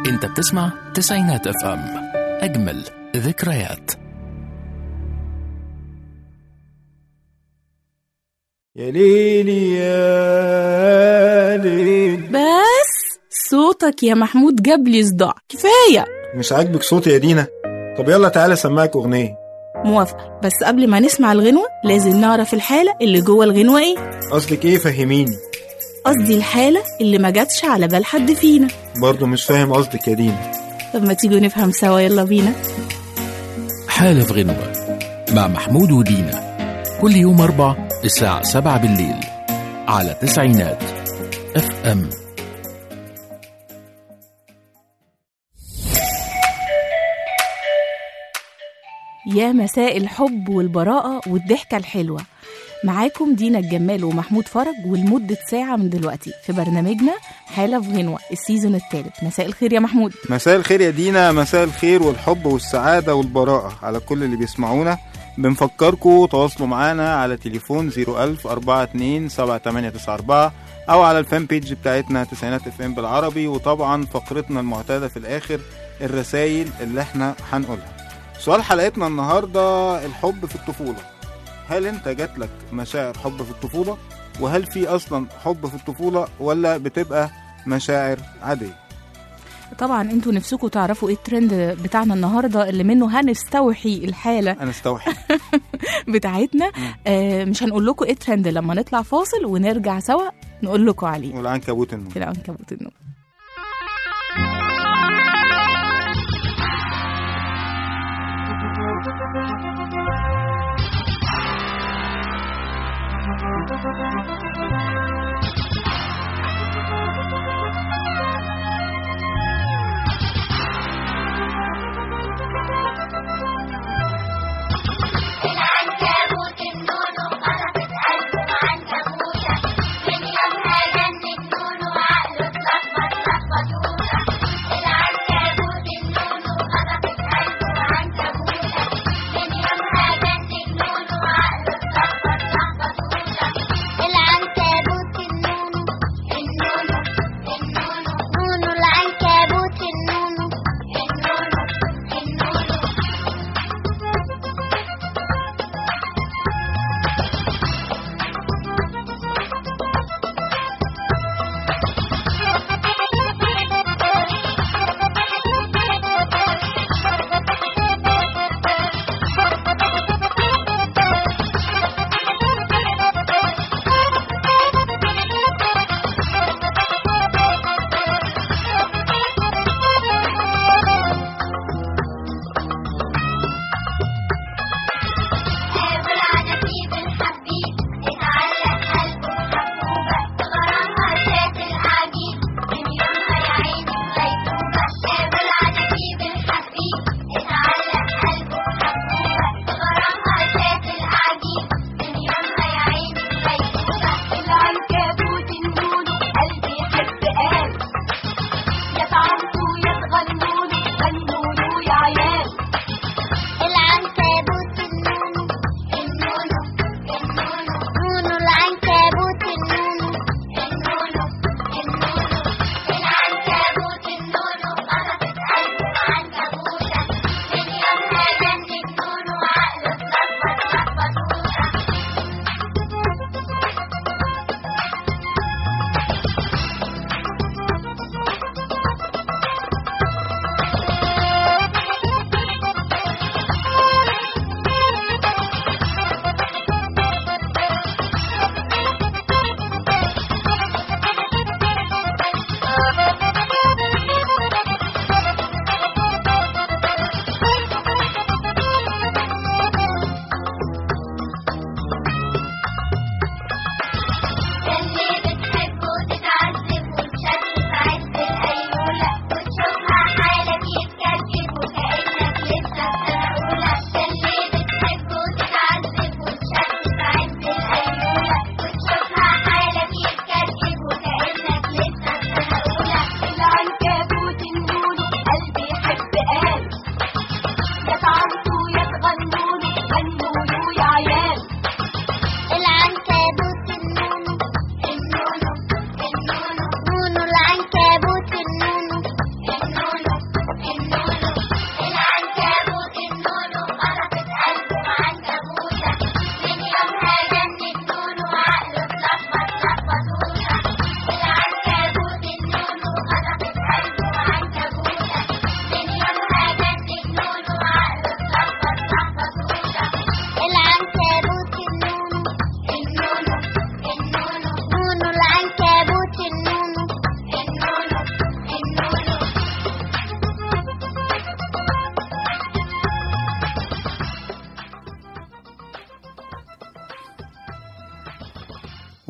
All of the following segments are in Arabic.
انت بتسمع تسعينات اف ام، اجمل ذكريات. يا ليلي يا ليل. بس صوتك يا محمود جاب لي صداع، كفاية. مش عاجبك صوتي يا دينا؟ طب يلا تعالى سمعك أغنية. موافقة، بس قبل ما نسمع الغنوة لازم نعرف الحالة اللي جوه الغنوة ايه. قصدك ايه؟ فهميني. قصدي الحالة اللي ما جاتش على بال حد فينا. برضو مش فاهم قصدك يا دينا. طب ما تيجوا نفهم سوا، يلا بينا. حالة في غنوة مع محمود ودينا، كل يوم 4 الساعة 7 بالليل على تسعينات اف ام. يا مساء الحب والبراءة والضحكة الحلوة، معاكم دينا الجمال ومحمود فرج، ولمدة ساعة من دلوقتي في برنامجنا حالة في غنوة السيزون الثالث. مساء الخير يا محمود. مساء الخير يا دينا، مساء الخير والحب والسعادة والبراءة على كل اللي بيسمعونا. بنفكركم تواصلوا معانا على تليفون 010427894 أو على الفان بيج بتاعتنا تسعينات اف ام بالعربي. وطبعا فقرتنا المعتادة في الآخر الرسائل اللي احنا هنقولها. سؤال حلقتنا النهاردة: الحب في الطفولة. هل انت جاتلك مشاعر حب في الطفولة؟ وهل في اصلا حب في الطفولة ولا بتبقى مشاعر عادية؟ طبعا انتوا نفسكم تعرفوا ايه الترند بتاعنا النهاردة اللي منه هنستوحي الحالة هنستوحي بتاعتنا. مش هنقول لكم ايه الترند، لما نطلع فاصل ونرجع سوا نقول لكم عليه. والعنكبوت النوم. في العنكبوت النوم.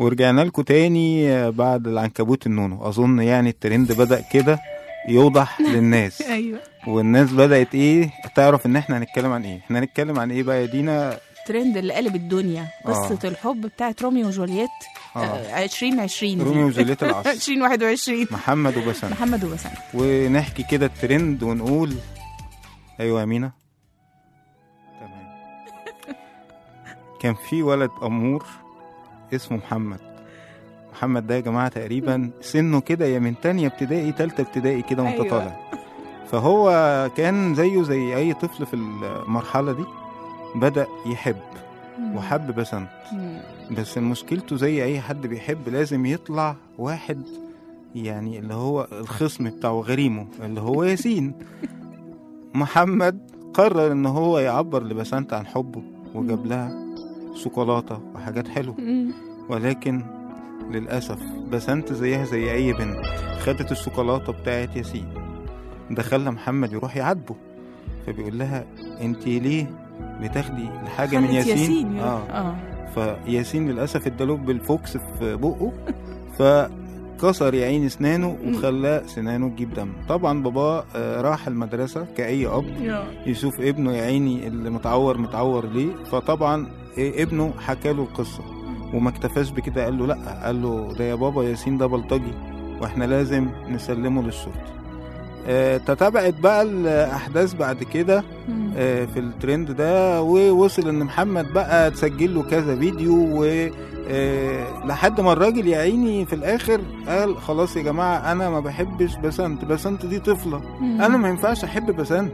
ورجعنا لكم تاني بعد العنكبوت النونو. اظن يعني الترند بدأ كده يوضح للناس ايوه والناس بدأت ايه تعرف ان احنا هنتكلم عن ايه. احنا هنتكلم عن ايه بقى يا دينا؟ الترند اللي قلب الدنيا، قصة الحب بتاعت روميو وجولييت 2020 روميو وجولييت العصر 2021 محمد وبسنت. محمد وبسنت. ونحكي كده الترند ونقول ايوه يا مينا. تمام. كان في ولد امور اسمه محمد ده يا جماعه تقريبا سنه كده يا من تانية ابتدائي تالتة ابتدائي كده وانت أيوة. طالع. فهو كان زيه زي اي طفل في المرحله دي، بدأ يحب وحب بسنت. بس مشكلته زي اي حد بيحب لازم يطلع واحد يعني اللي هو الخصم بتاعه غريمه اللي هو ياسين. محمد قرر ان هو يعبر لبسنت عن حبه وجاب لها شوكولاتة وحاجات حلوة، ولكن للأسف بسنت زيها زي اي بنت خدت الشوكولاتة بتاعت ياسين. ده خلى محمد يروح يعاتبه، فبيقول لها انت ليه بتاخدي الحاجة من ياسين؟ فياسين للأسف اداله بالفوكس في بقه فكسر يا عيني اسنانه وخلى سنانه تجيب دم. طبعا بابا راح المدرسة كأي أب يشوف ابنه يا عيني اللي متعور ليه. فطبعا ابنه حكى له القصة وما اكتفاش بكده، قال له لأ، قال له ده يا بابا ياسين ده بلطجي واحنا لازم نسلمه للشرطة. تتابعت بقى الأحداث بعد كده في الترند ده، ووصل ان محمد بقى تسجل له كذا فيديو لحد ما الراجل يا عيني في الاخر قال خلاص يا جماعة انا ما بحبش بسنت دي طفلة، انا ما ينفعش احب بسنت.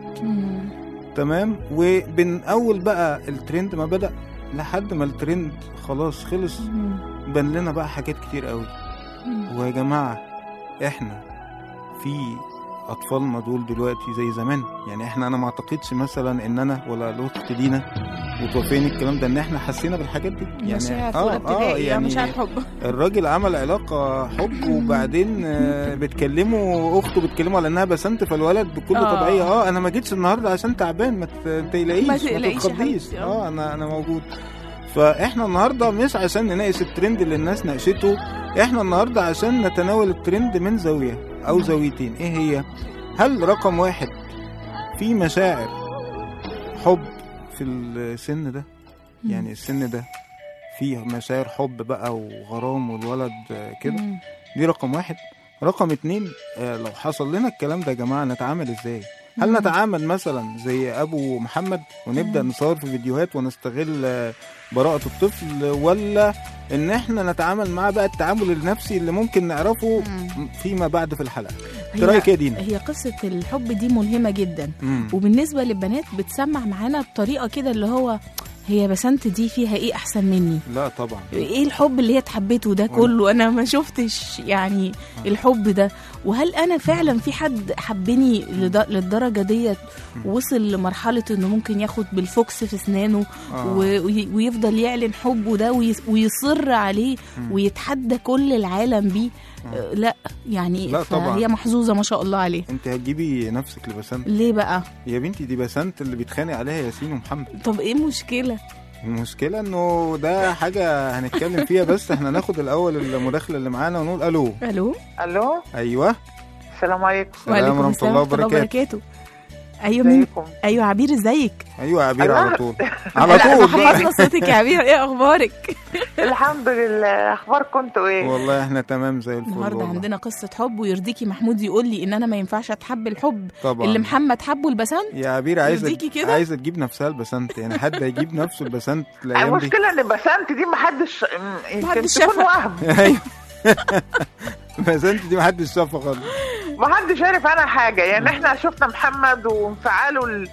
تمام. وبين اول بقى الترند ما بدأ لحد ما الترند خلاص خلص بان لنا بقى حاجات كتير قوي. ويا جماعة احنا في اطفالنا دول دلوقتي زي زمان، يعني انا ما اعتقدش مثلا ان انا ولا الاخت دينا وتوفيني الكلام ده ان احنا حسينا بالحاجات دي يعني. يعني مش حب. الراجل عمل علاقه حب وبعدين بتكلمه اخته بتكلمه على انها بسنت، فالولد بكل طبيعيه انا ما جيتش النهارده عشان تعبان، ما تقلقيش ما تتخضيش انا موجود. فاحنا النهارده مش عشان نناقش الترند اللي الناس ناقشته، احنا النهارده عشان نتناول الترند من زاويه او زاويتين. ايه هي؟ هل رقم واحد في مشاعر حب في السن ده؟ يعني السن ده فيه مشاعر حب بقى وغرام والولد كده، دي رقم واحد. رقم اتنين، لو حصل لنا الكلام ده يا جماعة نتعامل ازاي؟ هل نتعامل مثلا زي ابو محمد ونبدأ نصور في فيديوهات ونستغل براءة الطفل، ولا ان احنا نتعامل معاه بقى التعامل النفسي اللي ممكن نعرفه فيما بعد في الحلقة؟ رأيك يا دينا؟ هي قصة الحب دي ملهمة جدا، وبالنسبة للبنات بتسمع معانا بطريقة كده اللي هو هي بسنت دي فيها ايه احسن مني؟ لا طبعا. ايه الحب اللي هي اتحبته ده كله؟ انا ما شفتش يعني الحب ده. وهل انا فعلا في حد حبني للدرجه ديت وصل لمرحله انه ممكن ياخد بالفوكس في اسنانه ويفضل يعلن حبه ده ويصر عليه ويتحدى كل العالم بيه؟ لا يعني لا طبعا. هي محظوظه ما شاء الله عليه. انت هتجيبي نفسك لبسنت ليه بقى يا بنتي؟ دي بسنت اللي بيتخانق عليها ياسين ومحمد. طب ايه المشكله؟ المشكله انه ده حاجه هنتكلم فيها، بس احنا ناخد الاول المداخله اللي معانا ونقول الو. ايوه السلام عليكم. وعليكم ورحمه الله وبركاته. ايوه مين؟ ايوه عبير، ازيك؟ ايوه عبير على طول على طول. حفظنا صوتك يا عبير، ايه اخبارك؟ الحمد لله. اخباركم انتوا ايه؟ والله احنا تمام زي الفل. النهارده عندنا قصه حب، ويرضيكي محمود يقول لي ان انا ما ينفعش اتحب الحب طبعا اللي محمد حبه البسنت؟ يا عبير عايزه تجيب نفسها البسنت، يعني حد هيجيب نفسه البسنت الايام دي؟ المشكله ان البسنت دي محدش تكون وهم. ايوه بسنت دي محدش شافها خالص، محدش عارف عنها حاجه. يعني احنا شفنا محمد وانفعاله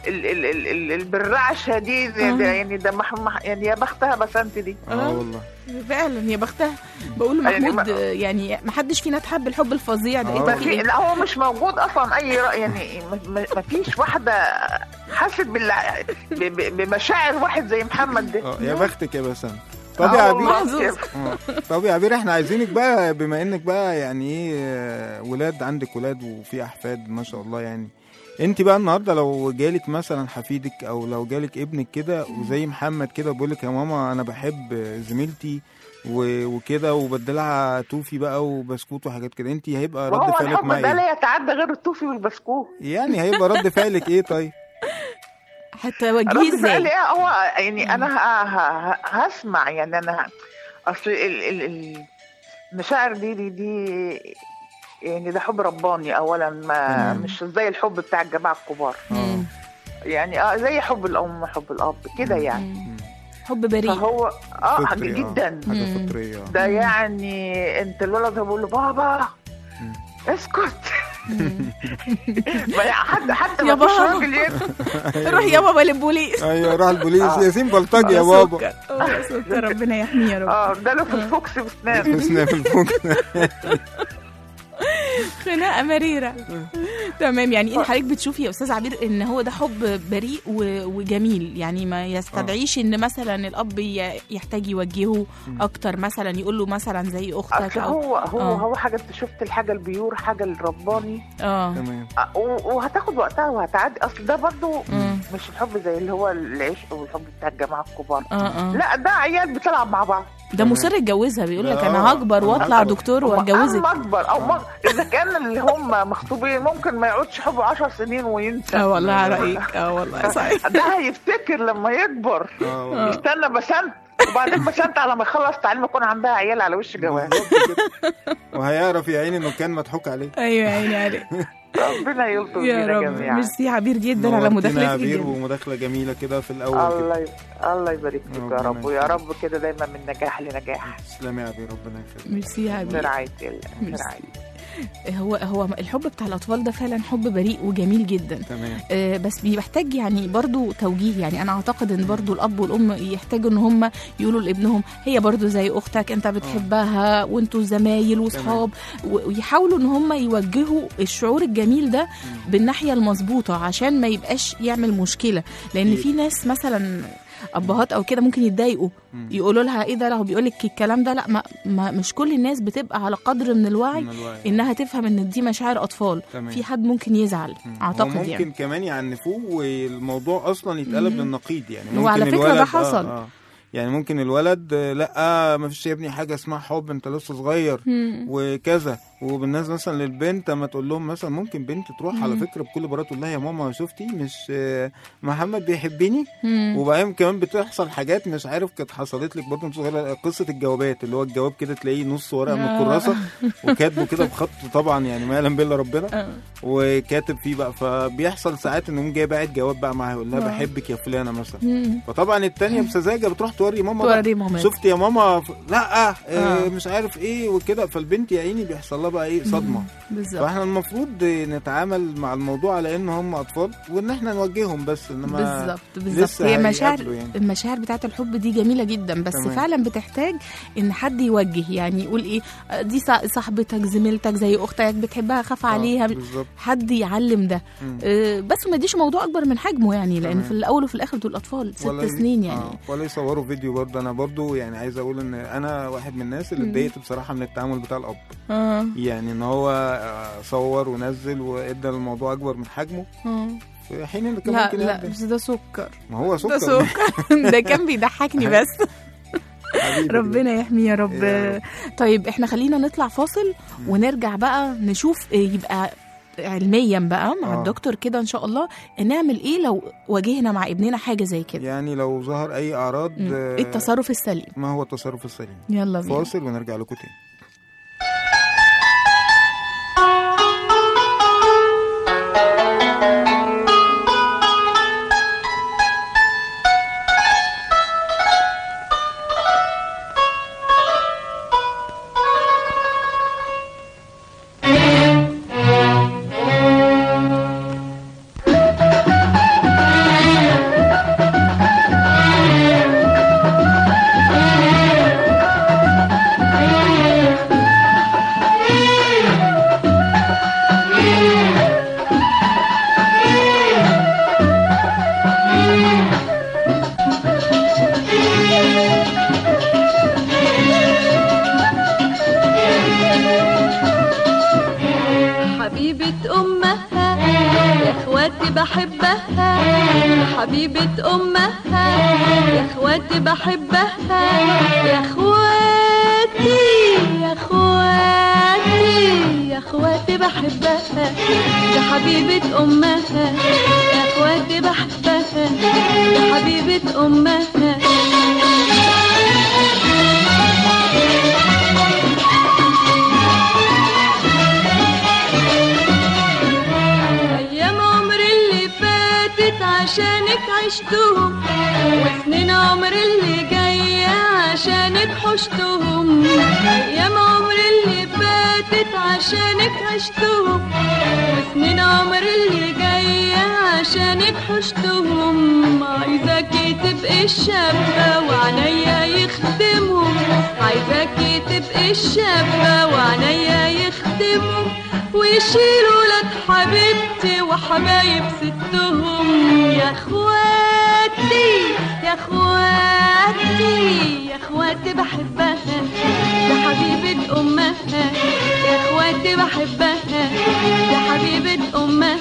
البراعه الشديد يعني ده يعني يا بختها بسنت دي. والله فعلا يا بختها. بقول محمود يعني ما حدش فينا تحب الحب الفظيع ده. لا هو مش موجود اصلا اي رأي، يعني ما فيش واحده حست بمشاعر واحد زي محمد ده. يا بختك يا بسنت. طب يا عبير طب يا عبير احنا عايزينك بقى بما انك بقى يعني ايه ولاد، عندك ولاد وفي احفاد ما شاء الله، يعني انت بقى النهارده لو جالك مثلا حفيدك او لو جالك ابنك كده وزي محمد كده بيقول لك يا ماما انا بحب زميلتي وكده، وبدلها توفي بقى وبسكوت وحاجات كده، انت هيبقى رد وهو فعلك الحب مع ده ايه؟ لا يتعدى غير التوفي والبسكوت. يعني هيبقى رد فعلك ايه طيب؟ هتوجهيه رد فعلي ازاي؟ ايه؟ هو يعني انا هسمع، يعني انا اصل المشاعر دي يعني ده حب رباني اولا، ما مش زي الحب بتاع الجماعه الكبار. يعني زي حب الام حب الاب كده يعني. حب بريء. فهو فطري، جدا حاجه فطريه. ده يعني انت الولد بيقول له بابا اسكت. حتى يا ما فيش بابا. راجل روح يا بابا للبوليس. ايوه راح البوليس، ياسين بلطجي يا بابا. سكر ربنا يحميه يا رب. ده له في الفوكس بسنان. اسنان في الفوكس. خناقه مريره. تمام، يعني انت حضرتك بتشوفي يا استاذ عبير ان هو ده حب بريء وجميل، يعني ما يستدعيش ان مثلا الاب يحتاج يوجهه اكتر، مثلا يقول له مثلا زي اختك هو حاجه، انت شفت الحاجه البيور، حاجه الرباني. تمام. وهتاخد وقتها وهتعدي. اصل ده برضو مش الحب زي اللي هو العشق والحب بتاع الجماعه الكبار. لا ده عيال بتلعب مع بعض. ده مصر يتجوزها، بيقول لك انا هكبر واطلع دكتور واتجوزك. اكبر او اذا كان اللي هم مخطوبين ممكن ما يقعدش حبه 10 سنين وينسى. والله على رايك. والله صحيح. ده هيفتكر لما يكبر. يستنى بسنت، وبعدين بسنت على ما يخلص تعليم يكون عندها عيال على وش جواز. وهيعرف يا عيني انه كان مضحوك عليه. ايوه يا عيني عليك. ربنا يلطف يا بينا رب. جميعا. ميرسي عبير جدا على مداخلتك عبير، ومداخله جميله كده في الاول. الله يبارك فيك يا رب، ويا رب كده دايما من نجاح لنجاح. تسلمي يا عبير، ربنا يخليك. ميرسي يا عبير. برعاية الله. هو الحب بتاع الاطفال ده فعلا حب بريء وجميل جدا. تمام. بس بيحتاج يعني برضو توجيه، يعني انا اعتقد ان برضو الاب والام يحتاجوا ان هم يقولوا لابنهم هي برضو زي اختك، انت بتحبها وانتوا زمايل وصحاب، ويحاولوا ان هم يوجهوا الشعور الجميل ده بالناحيه المظبوطه عشان ما يبقاش يعمل مشكله، لان في ناس مثلا ابهات او كده ممكن يتضايقوا، يقولوا لها ايه ده، لو بيقول لك الكلام ده. لا، ما مش كل الناس بتبقى على قدر من الوعي انها تفهم ان دي مشاعر اطفال. في حد ممكن يزعل اعتقد، ممكن يعني كمان يعنفوه والموضوع اصلا يتقلب للنقيض. يعني ممكن وعلى فكره ده حصل. يعني ممكن الولد لا ما فيش يا ابني حاجه اسمها حب، انت لسه صغير وكذا. وبالنسبه مثلا للبنت اما تقول لهم مثلا، ممكن بنت تروح على فكره بكل براءه تقول لها يا ماما شفتي مش محمد بيحبني. وبعدين كمان بتحصل حاجات مش عارف كانت حصلت لك برضه صغيره، قصه الجوابات اللي هو الجواب كده تلاقيه نص ورقه من الكراسه وكاتبه كده بخط طبعا يعني ما يعلم بالله ربنا، وكاتب فيه بقى. فبيحصل ساعات انهم جاي باعت جواب بقى معاها يقول لها بحبك يا فلانه مثلا. فطبعا الثانيه بسذاجه بتروح توري ماما شفت يا ماما لا مش عارف ايه وكده. فالبنت يا عيني بيحصل لها بقى ايه صدمه. فاحنا المفروض نتعامل مع الموضوع على ان هم اطفال وان احنا نوجههم بس، انما بالظبط. هي مشاعر يعني. المشاعر بتاعت الحب دي جميله جدا، بس فعلا بتحتاج ان حد يوجه، يعني يقول ايه دي صاحبتك زميلتك زي اختك بتحبها خاف عليها. حد يعلم ده. بس ما يديش موضوع اكبر من حجمه، يعني لان في الاول وفي الاخر دول اطفال 6 سنين يعني. ولا يصوروا فيديو برضه. انا برضه يعني عايز اقول ان انا واحد من الناس اللي اتضايقت بصراحه من التعامل بتاع الاب. يعني ان هو صور ونزل وادى الموضوع اكبر من حجمه، في حين ان كان ممكن لا بس ده سكر. ما هو سكر. ده سكر. ده كان بيضحكني بس. ربنا يحميه يا رب. طيب احنا خلينا نطلع فاصل ونرجع بقى نشوف يبقى علميا بقى مع الدكتور كده ان شاء الله نعمل ايه لو واجهنا مع ابننا حاجه زي كده. يعني لو ظهر اي اعراض التصرف السليم. ما هو التصرف السليم؟ يلا بينا فاصل ونرجع لكم تاني. حبيبة أمها يا اخواتي بحبها يا اخواتي يا اخواتي يا اخواتي بحبها يا حبيبة امها يا اخواتي بحبها يا حبيبة امها ايام عمري اللي فاتت عشانك عشتهم وسنين عمري اللي جاية عشانك حشتهم ايام عمري اللي فاتت عشانك عشتهم وسنين عمري اللي جاية عشانك حشتهم عايزاكي تبقي الشابة وعنيا يخدمهم عايزاكي تبقي الشابة وعنيا يخدمهم ويشيلوا لك حبيبتي وحبايب ستهم يا اخواتي يا اخواتي يا اخواتي بحبها يا حبيبة امها يا اخواتي بحبها يا حبيبة امها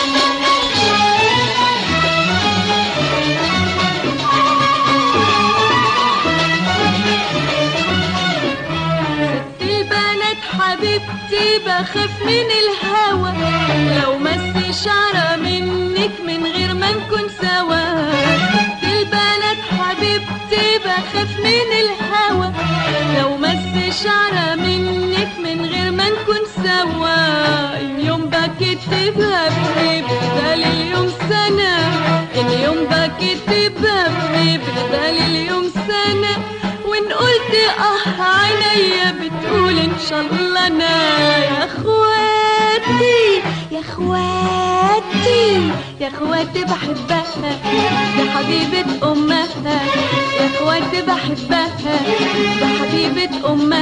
حبيبتي بخاف من الهوى لو مس شعرة منك من غير ما نكون سوا البنات حبيبتي بخاف من الهوى لو مس شعرة منك من غير ما نكون سوا اليوم بكتبها بدل اليوم سنة اليوم بكتبها بدل اليوم سنة وان قلت عينيا بتقول ان شاء الله انا يا اخواتي يا اخواتي يا اخواتي بحبها يا حبيبة امها يا اخواتي بحبها يا حبيبة امها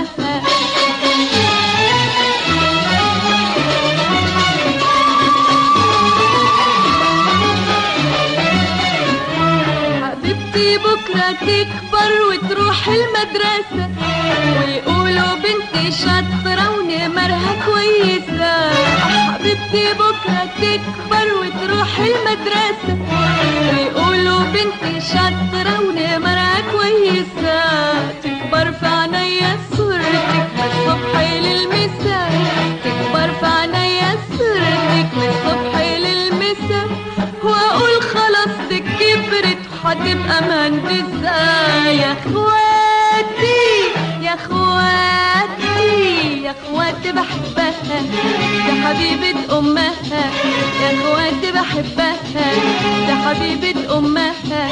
بكرة تكبر وتروح المدرسة ويقولوا بنتي شاطرة ونمرها كويسة حبيبتي بكرة تكبر وتروح المدرسة ويقولوا بنتي شاطرة ونمرها كويسة تكبر في عينيا صورتك من الصبح للمساء تكبر في عينيا صورتك من الصبح للمساء واقول خلاص دي كبرت هتبقى مهندسة يا اخواتي يا اخواتي يا اخواتي بحبها يا حبيبة امها يا اخواتي بحبها يا حبيبة امها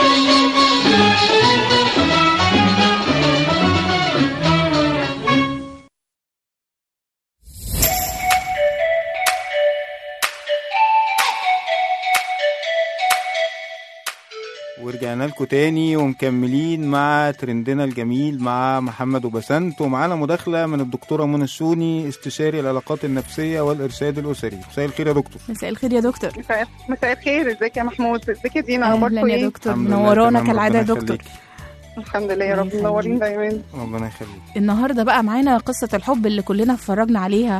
ورجعنا لكم تاني ومكملين مع ترندنا الجميل مع محمد وبسنت ومعانا مداخلة من الدكتورة منى الشوني استشاري العلاقات النفسية والإرشاد الأسري. مساء الخير يا دكتور. مساء الخير يا دكتور. مساء الخير. ازيك يا محمود؟ ازيك يا دينا؟ اخباركم اهلا ايه؟ يا دكتور، منورانا كالعادة يا دكتور. الحمد لله يا رب، منورين دايما. ربنا يخليك. النهارده بقى معانا قصة الحب اللي كلنا اتفرجنا عليها،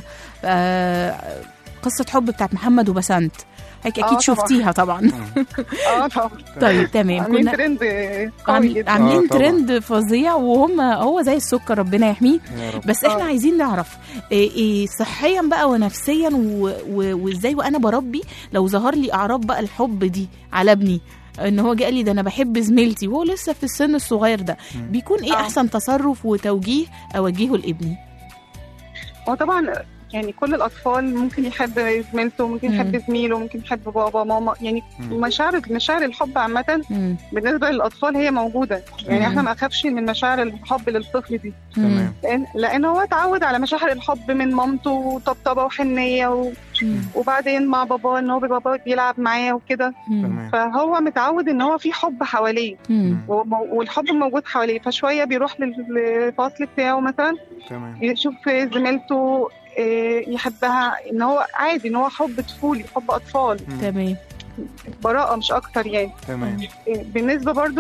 قصة حب بتاعت محمد وبسنت، اكيد شفتيها طبعا. طبعا. طيب تمام. عاملين ترند قوي جدا، عاملين ترند فظيع، هو زي السكر ربنا يحميه. بس احنا عايزين نعرف إيه صحيا بقى ونفسيا وازاي وانا بربي لو ظهر لي اعراض بقى الحب دي على ابني، ان هو جه قال لي ده انا بحب زميلتي وهو لسه في السن الصغير ده، بيكون ايه احسن تصرف وتوجيه اوجهه لابني؟ وطبعا يعني كل الأطفال ممكن يحب زميلته، ممكن يحب زميله، ممكن يحب بابا ماما، يعني مشاعر الحب عامة بالنسبة للأطفال هي موجودة. يعني احنا ما نخافش من مشاعر الحب للطفل دي، لأن هو اتعود على مشاعر الحب من مامته وطبطبة وحنية وبعدين مع بابا ان هو بابا بيلعب معاه وكده، فهو متعود ان هو في حب حواليه والحب موجود حواليه، فشوية بيروح للفصل بتاعه مثلا يشوف زميلته يحبها، ان هو عادي، ان هو حب طفولي، حب اطفال. تمام. براءة مش اكتر يعني. تمام. بالنسبة برضو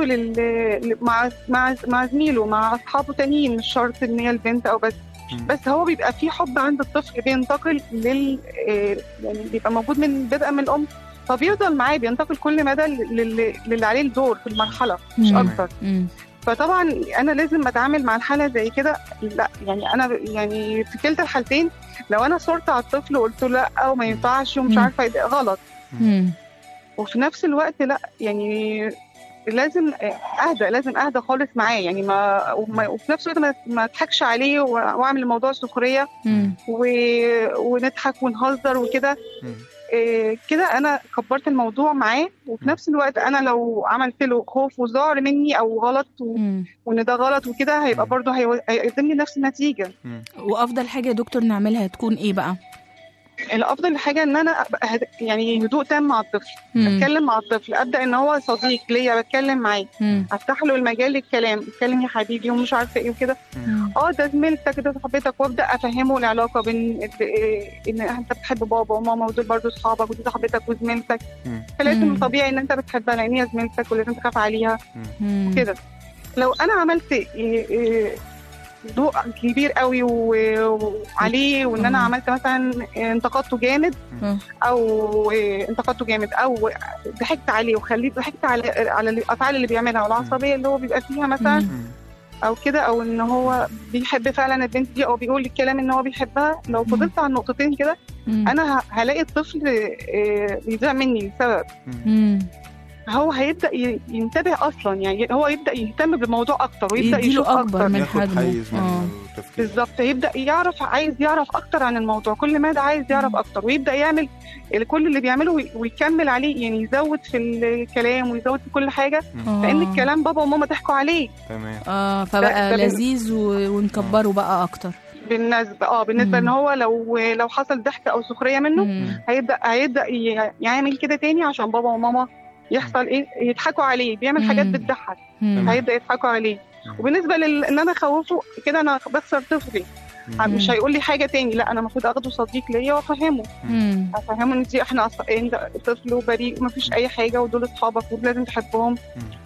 مع زميله، مع اصحابه تانيين، مش شرط ان هي البنت او بس هو بيبقى في حب عند الطفل بينتقل يعني بيبقى موجود من بدء من الام، فبيفضل معاه، بينتقل كل مدى للي عليه الدور في المرحلة مش اكتر. فطبعا انا لازم اتعامل مع الحاله زي كده. لا يعني انا يعني في كلتا الحالتين لو انا صرت على الطفل وقلت له لا وما ينفعش ومش عارفه ده غلط، وفي نفس الوقت لا يعني لازم اهدى خالص معاه، يعني وفي نفس الوقت ما اضحكش عليه واعمل الموضوع سخريه ونضحك ونهزر وكده. كده انا كبرت الموضوع معاه، وفي نفس الوقت انا لو عملت له خوف وذعر مني او غلط وان ده غلط وكده هيبقى برضه هيقدم لي نفس النتيجه. وافضل حاجه يا دكتور نعملها تكون ايه بقى؟ الافضل حاجه ان انا يعني هدوء تام مع الطفل، اتكلم مع الطفل، ابدا ان هو صديق ليا بتكلم معاه، افتح له المجال للكلام، اتكلم يا حبيبي ومش عارفه ايه وكده، ده زميلتك ده صاحبتك، وابدا افهمه العلاقه بين ان انت بتحب بابا وماما ودول برضه اصحابك ودي صاحبتك وزميلتك، فلازم طبيعي ان انت بتحبها لان هي زميلتك ولازم تخاف عليها كده. لو انا عملت ضوء كبير قوي وعليه وان انا عملت مثلا انتقدته جامد او ضحكت عليه وخليت ضحكت على الافعال اللي بيعملها والعصبيه اللي هو بيبقى فيها مثلا او كده، او ان هو بيحب فعلا البنت دي او بيقول الكلام ان هو بيحبها، لو فضلت على النقطتين كده انا هلاقي الطفل بيضيع مني لسبب هو هيبدأ ينتبه أصلا، يعني هو يبدأ يهتم بالموضوع أكتر ويبدأ يشوف أكتر من حجمه. بالظبط، يبدأ عايز يعرف أكتر عن الموضوع، كل مادة عايز يعرف أكتر ويبدأ يعمل كل اللي بيعمله ويكمل عليه، يعني يزود في الكلام ويزود في كل حاجة لأن الكلام بابا وماما ضحكوا عليه. تمام. فبقى لذيذ ونكبره بقى أكتر. بالنسبه ان هو لو حصل ضحك او سخريه منه هيبدا يعمل كده تاني عشان بابا وماما يحصل ايه يضحكوا عليه، بيعمل حاجات بتضحك هيبدا يضحكوا عليه. وبالنسبه ان انا اخوفه كده انا بخسر طفلي، مش هيقول لي حاجه تاني، لا انا المفروض اخده صديق ليا وافهمه ان دي احنا انت طفل وبريء ومفيش اي حاجه ودول اصحابك ولازم تحبهم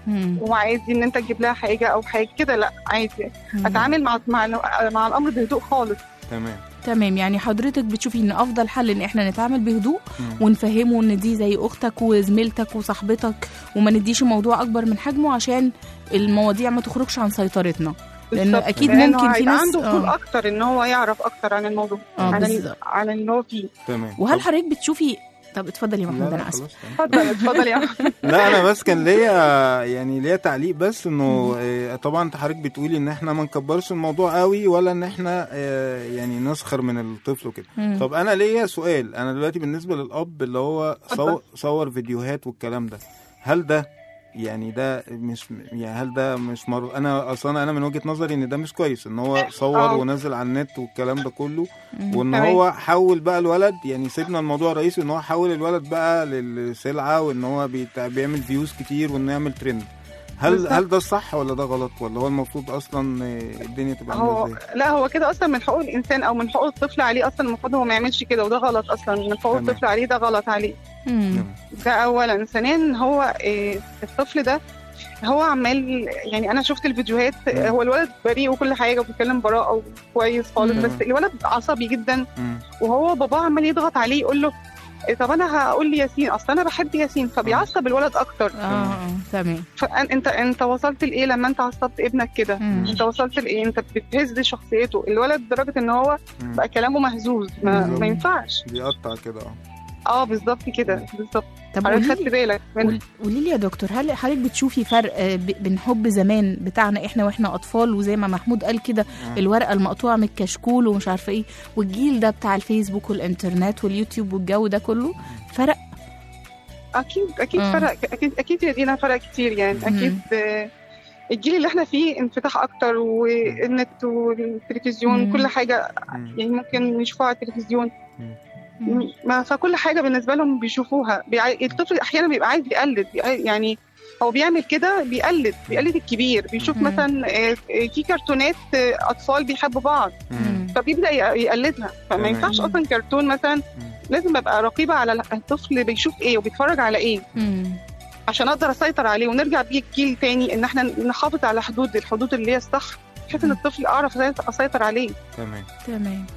وعادي ان انت تجيب لها حاجه او حاجه كده، لا عادي اتعامل مع الامر بهدوء خالص. تمام. يعني حضرتك بتشوفي ان افضل حل ان احنا نتعامل بهدوء ونفهمه ان دي زي اختك وزميلتك وصاحبتك وما نديش الموضوع اكبر من حجمه عشان المواضيع ما تخرجش عن سيطرتنا، لانه اكيد ممكن في ناس عنده فضول اكتر ان هو يعرف اكتر عن الموضوع عن اللي هو فيه. تمام. وهل حضرتك بتشوفي طب اتفضل يا محمود انا اسف. اتفضل يا محمود. لا انا بس كان ليا تعليق بس انه طبعا حضرتك بتقولي ان احنا ما نكبرش الموضوع قوي ولا ان احنا يعني نسخر من الطفل وكده. طب انا ليا سؤال، انا دلوقتي بالنسبه للاب اللي هو صور فيديوهات والكلام ده، هل ده يعني ده مش يعني هل ده مش انا اصلا انا من وجهة نظري ان ده مش كويس ان هو صور ونزل على النت والكلام ده كله، وان هو حول بقى الولد، يعني سيبنا الموضوع الرئيسي ان هو حول الولد بقى للسلعة وان هو بيعمل فيوز كتير وانه يعمل ترند. هل ده الصح ولا ده غلط، ولا هو المفروض اصلا الدنيا تبقى عامله ازاي؟ لا هو كده اصلا من حقوق الانسان او من حقوق الطفل عليه اصلا، المفروض هو ما يعملش كده وده غلط اصلا، من حقوق الطفل عليه ده غلط عليه. ده اولا. ثانيا هو الطفل ده هو عمال، يعني انا شفت الفيديوهات، هو الولد بريء وكل حاجه وبيتكلم براءه وكويس خالص، بس الولد عصبي جدا وهو باباه عمال يضغط عليه يقول له طب انا هقول لي ياسين، اصل انا بحب ياسين، فبيعصب الولد اكتر. تمام. فانت وصلت لايه لما انت عصبت ابنك كده؟ انت وصلت لايه؟ انت بتهز شخصيته الولد لدرجه ان هو بقى كلامه مهزوز، ما ينفعش بيقطع كده. بالظبط كده بالظبط. طب خدت بالك؟ قولي لي يا دكتور، هل حضرتك بتشوفي فرق بين حب زمان بتاعنا احنا واحنا اطفال، وزي ما محمود قال كده الورقه المقطوعه من الكشكول ومش عارفه ايه، والجيل ده بتاع الفيسبوك والانترنت واليوتيوب والجو ده كله، فرق؟ اكيد فرق، اكيد يا دينا فرق كتير يعني. اكيد الجيل اللي احنا فيه انفتاح اكتر، والنت والتلفزيون كل حاجه يعني ممكن نشوفها على التلفزيون، فكل حاجه بالنسبه لهم بيشوفوها. الطفل احيانا بيبقى عايز يقلد، يعني هو بيعمل كده، بيقلد الكبير، بيشوف مثلا في كرتونات اطفال بيحبوا بعض فبيبدا يقلدها، فما ينفعش اصلا كرتون مثلا، لازم ابقى رقيبه على الطفل بيشوف ايه وبيتفرج على ايه عشان اقدر اسيطر عليه، ونرجع بيه الجيل تاني ان احنا نحافظ على الحدود اللي هي الصح، بحيث ان الطفل اعرف اسيطر عليه. تمام.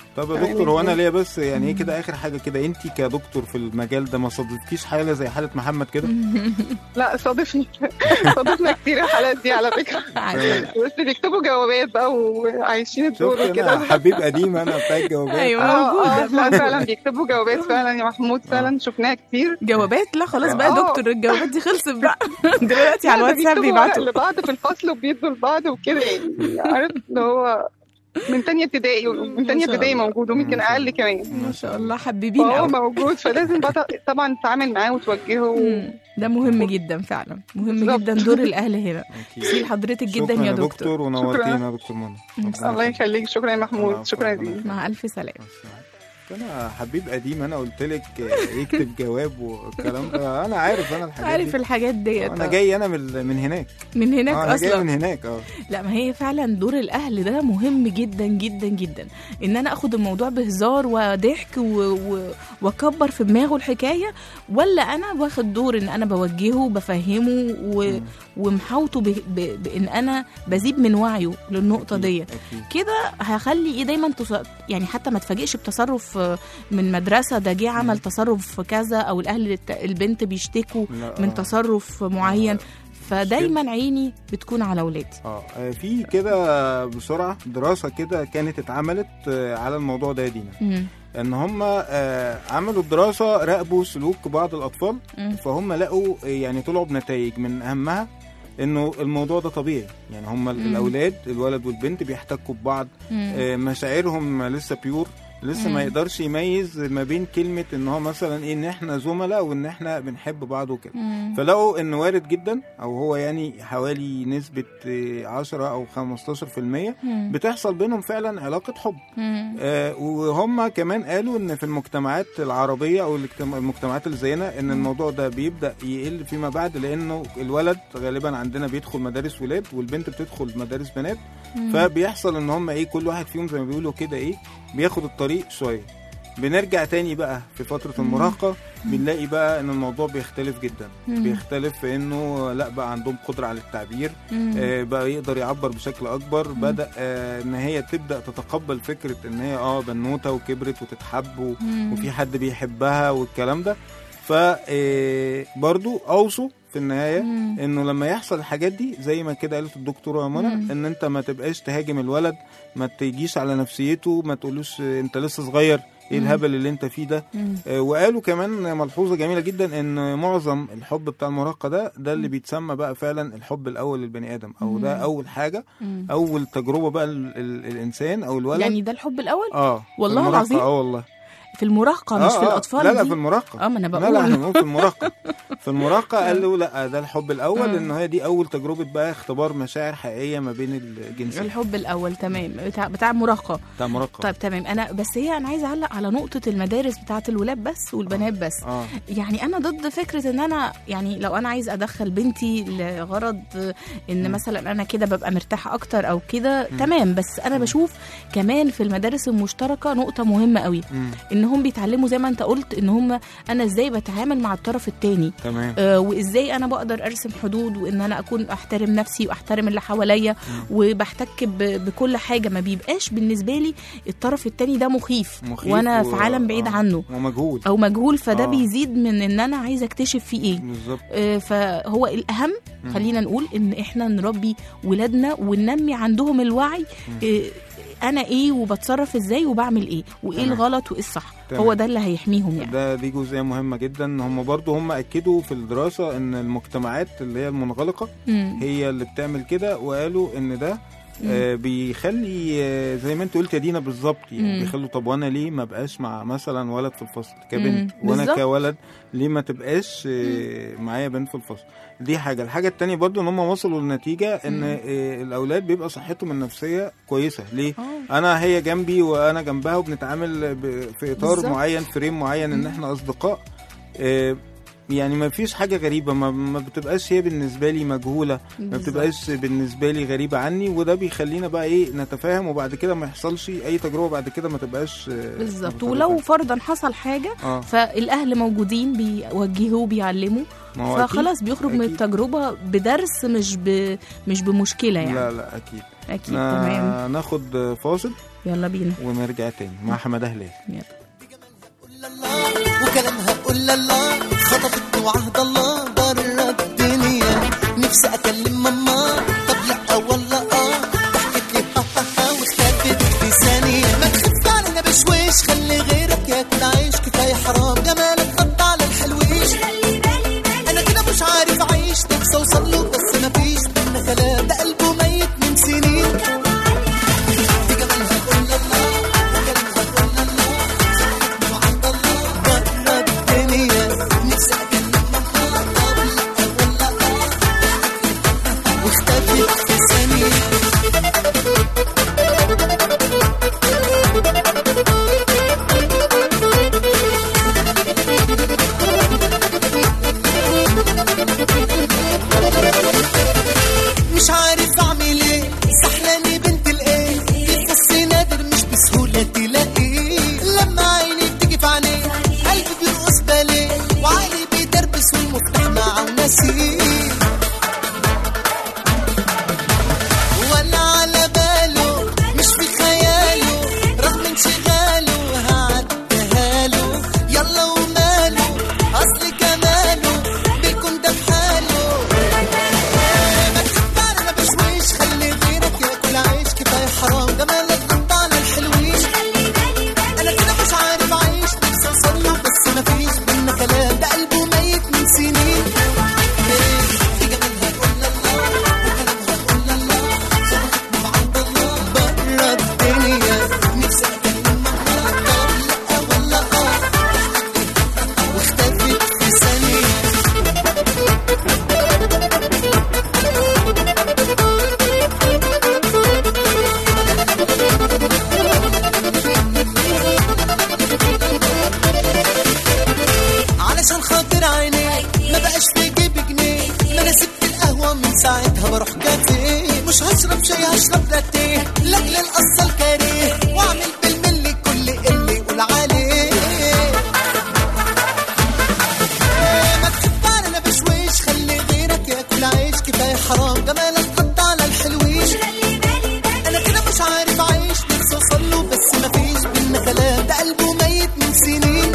طب يا دكتور، هو انا ليا بس يعني ايه كده اخر حاجه كده، انت كدكتور في المجال ده ما صادفتكيش حاله زي حاله محمد كده؟ لا صادفنا كتير الحالات دي على فكره. بس بيكتبوا جوابات بقى وعايشين الدور شفت وكده. انا حبيب قديم انا بتاع الجوابات. ايوه لا موجوده. فعلا بيكتبوا جوابات فعلا يا محمود، فعلا شفناها كتير. جوابات؟ لا خلاص بقى يا دكتور، الجوابات دي خلصت بقى. دلوقتي على الواتساب بيبعتوا لبعض في الفصل وبيدوا لبعض وكده، يعني عارف اللي هو من تانية ابتدائي، ومن تانية ابتدائي موجود، وممكن اقل كمان. ما شاء الله حبيبين هو قوي. موجود، فلازم بقى طبعا تتعامل معاه وتوجهه. ده مهم جدا فعلا، مهم جدا دور الاهل هنا. سيل حضرتك جدا يا دكتور، ونورتينا يا دكتور منى. الله يخليك، شكرا يا محمود، شكرا ليك. مع الف سلامه. انا حبيب قديم، انا قلت لك يكتب جواب والكلام ده، انا عارف انا الحاجات عارف دي. الحاجات ديت. انا جاي انا من هناك اصلا جاي من هناك. لا ما هي فعلا دور الاهل ده مهم جدا جدا جدا، ان انا اخد الموضوع بهزار وضحك واكبر في دماغه الحكايه، ولا انا واخد دور ان انا بوجهه وبفهمه ومحاوطه بان انا بزيد من وعيه للنقطه دي كده. هخلي دايما يعني حتى ما تفاجئش بتصرف من مدرسه ده جه عمل تصرف كذا، او الاهل البنت بيشتكوا من تصرف معين، فدايما عيني بتكون على ولادي. في كده بسرعه دراسه كده كانت اتعملت على الموضوع ده يا دينا، ان هم عملوا الدراسه راقبوا سلوك بعض الاطفال، فهم لقوا يعني طلعوا بنتائج من اهمها انه الموضوع ده طبيعي. يعني هم الاولاد الولد والبنت بيحتكوا ببعض، مشاعرهم لسه بيور، لسه ما يقدرش يميز ما بين كلمة ان هو مثلا ايه ان احنا زملاء وان احنا بنحب بعض وكده. فلقوا ان وارد جدا، او هو يعني حوالي نسبة 10 او 15% بتحصل بينهم فعلا علاقة حب. وهم كمان قالوا ان في المجتمعات العربية او المجتمعات اللي زينا ان الموضوع ده بيبدأ يقل فيما بعد، لانه الولد غالبا عندنا بيدخل مدارس ولاد والبنت بتدخل مدارس بنات، فبيحصل ان هم ايه كل واحد فيهم زي ما بيقولوا كده ايه بياخد الطريق شوية. بنرجع تاني بقى في فترة المراهقة، بنلاقي بقى ان الموضوع بيختلف جدا. بيختلف في انه لا بقى عندهم قدرة على التعبير، بقى يقدر يعبر بشكل اكبر، بدأ ان هي تبدأ تتقبل فكرة ان هي بنوتة وكبرت وتتحب وفي حد بيحبها والكلام ده. فبرضو اوصوا في النهاية انه لما يحصل الحاجات دي زي ما كده قالت الدكتورة منى، ان انت ما تبقاش تهاجم الولد، ما تجيش على نفسيته، ما تقولوش انت لسه صغير، ايه الهبل اللي انت فيه ده. وقالوا كمان ملحوظة جميلة جدا، ان معظم الحب بتاع المراهقة ده اللي بيتسمى بقى فعلا الحب الاول للبني ادم، او ده اول حاجة، اول تجربة بقى الانسان او الولد. يعني ده الحب الاول؟ والله العظيم. والله في المراهقة مش في الأطفال. لا في المراهقة. ما أنا بقول لا هنقول في المراهقة. في المراهقة قالوا لا ده الحب الأول، إن هي دي أول تجربة بقى اختبار مشاعر حقيقية ما بين الجنسين. الحب الأول تمام بتاع المراهقة. بتاع المراهقة. طيب تمام. أنا عايزة أعلق على نقطة المدارس بتاعة الولاد بس والبنات بس. يعني أنا ضد فكرة إن أنا يعني لو أنا عايز أدخل بنتي لغرض إن مثلا أنا كده ببقى مرتاحة أكتر أو كده تمام، بس أنا بشوف كمان في المدارس المشتركة نقطة مهمة قوي، إنهم بيتعلموا زي ما انت قلت ان هم انا ازاي بتعامل مع الطرف التاني، تمام. وازاي انا بقدر ارسم حدود، وان انا اكون احترم نفسي واحترم اللي حواليا، وبحتك بكل حاجه. ما بيبقاش بالنسبه لي الطرف التاني ده مخيف وانا في عالم بعيد عنه ومجهول فده بيزيد من ان انا عايزه اكتشف فيه ايه بالظبط. فهو الاهم خلينا نقول ان احنا نربي ولادنا وننمي عندهم الوعي، انا ايه وبتصرف ازاي وبعمل ايه وايه الغلط وايه الصح. هو ده اللي هيحميهم يعني. دي جزئيه مهمه جدا. هم برضو هم اكدوا في الدراسه ان المجتمعات اللي هي المنغلقه هي اللي بتعمل كده، وقالوا ان ده بيخلي زي ما انت قلت يا دينا بالظبط، يعني بيخلوا طب وانا ليه ما بقاش مع مثلا ولد في الفصل كبنت، وانا كولد ليه ما تبقاش معايا بنت في الفصل. دي الحاجه التانية برضو ان هم وصلوا لنتيجه ان الاولاد بيبقى صحتهم النفسيه كويسه. ليه؟ انا هي جنبي وانا جنبها وبنتعامل في اطار بالزبط. معين، فريم معين، ان احنا اصدقاء. يعني ما فيش حاجة غريبة، ما بتبقاش هي بالنسبة لي مجهولة، ما بتبقاش بالنسبة لي غريبة عني، وده بيخلينا بقى ايه نتفاهم، وبعد كده ما يحصلش اي تجربة بعد كده ما تبقاش بالظبط. ولو فرضا حصل حاجة فالأهل موجودين بيوجهوا بيعلموا، فخلاص بيخرج من التجربة بدرس مش بمشكلة يعني. لا أكيد تمام. ناخد فاصل يلا بينا ونرجع تاني مع حماده هلال. وكلامها قول لا خطفتني وعهد الله برا الدنيا. نفسي اكلم ماما طب لا والله ضحكت لي واختفت في ثانيه. ما تخف علينا بشويش خلي غيرك ياكل عيش كفايه حرام جمالك غطى على الحلويش. انا كده مش عارف اعيش نفسي اوصل له بس ما فيش بينا كلام ده قلبه ميت من سنين. مش عارف اعمل ايه سحلاني بنت الايه كيف بصي نادر مش بسهوله تلاقيه. لما عيني بتيجي في عينيه قلبي بيرقص باليه وعقلي بيدربس والمفتاح معاه ونسيه. ولا على باله مش في خياله رغم انشغاله هعديها له. يلا وماله اصل كماله بيكون ده بحاله. حرام جمالك غطى على الحلوين. انا كده مش عارف اعيش نفسي اوصل له بس ما فيش بينا كلام ده قلبه ميت من سنين. في جمالها قول الله وكلامها قول الله خلقتني وعند الله برا الدنيا. نفسي اكلم ماما طب لا والله واختفت في ثانيه. علشان خاطر عينيك ما بقاش في جيبي جنيه. ما انا سبت القهوه من ساعتها بروح كافيه. مش هشرب شاي هشرب لاتيه لاجل القصه الكاريه واعمل بالملي كل اللي يقول عليه. ما تخف علينا بشويش خلي غيرك ياكل عيش كفايه حرام جمالك غطى على الحلويش. انا كده مش عارف اعيش نفسي اوصل له بس ما فيش بينا كلام ده قلبه ميت من سنين.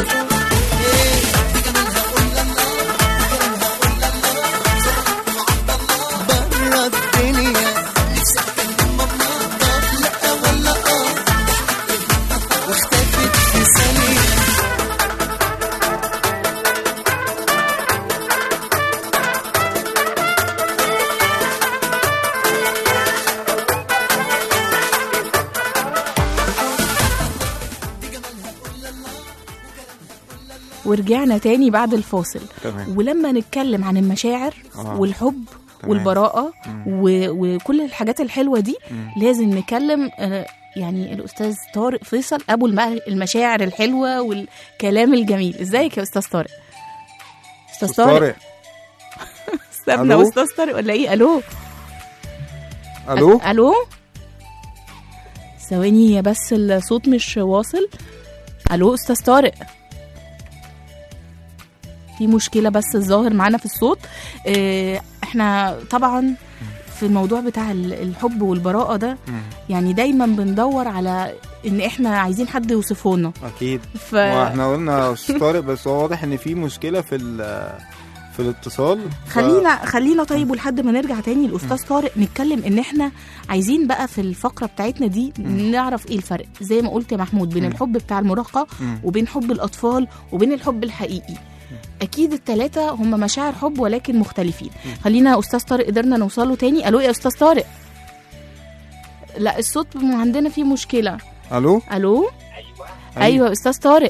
ورجعنا تاني بعد الفاصل. تمام. ولما نتكلم عن المشاعر والحب والبراءة وكل الحاجات الحلوة دي لازم نكلم يعني الأستاذ طارق فيصل أبو المشاعر الحلوة والكلام الجميل. ازيك يا أستاذ طارق؟ أستاذ طارق سابنا أستاذ طارق ولا إيه؟ ألو ألو ألو ثواني بس الصوت مش واصل. ألو أستاذ طارق في مشكلة بس الظاهر معانا في الصوت. احنا طبعا في الموضوع بتاع الحب والبراءة ده يعني دايما بندور على ان احنا عايزين حد يوصفه لنا. اكيد واحنا قلنا استاذ طارق بس هو واضح ان في مشكلة في الاتصال. خلينا طيب ولحد ما نرجع تاني الاستاذ طارق نتكلم ان احنا عايزين بقى في الفقرة بتاعتنا دي نعرف ايه الفرق زي ما قلت يا محمود بين الحب بتاع المراهقة وبين حب الاطفال وبين الحب الحقيقي. اكيد الثلاثه هم مشاعر حب ولكن مختلفين. خلينا استاذ طارق قدرنا نوصله تاني. الو يا استاذ طارق. لا الصوت عندنا فيه مشكله. الو ايوه استاذ طارق.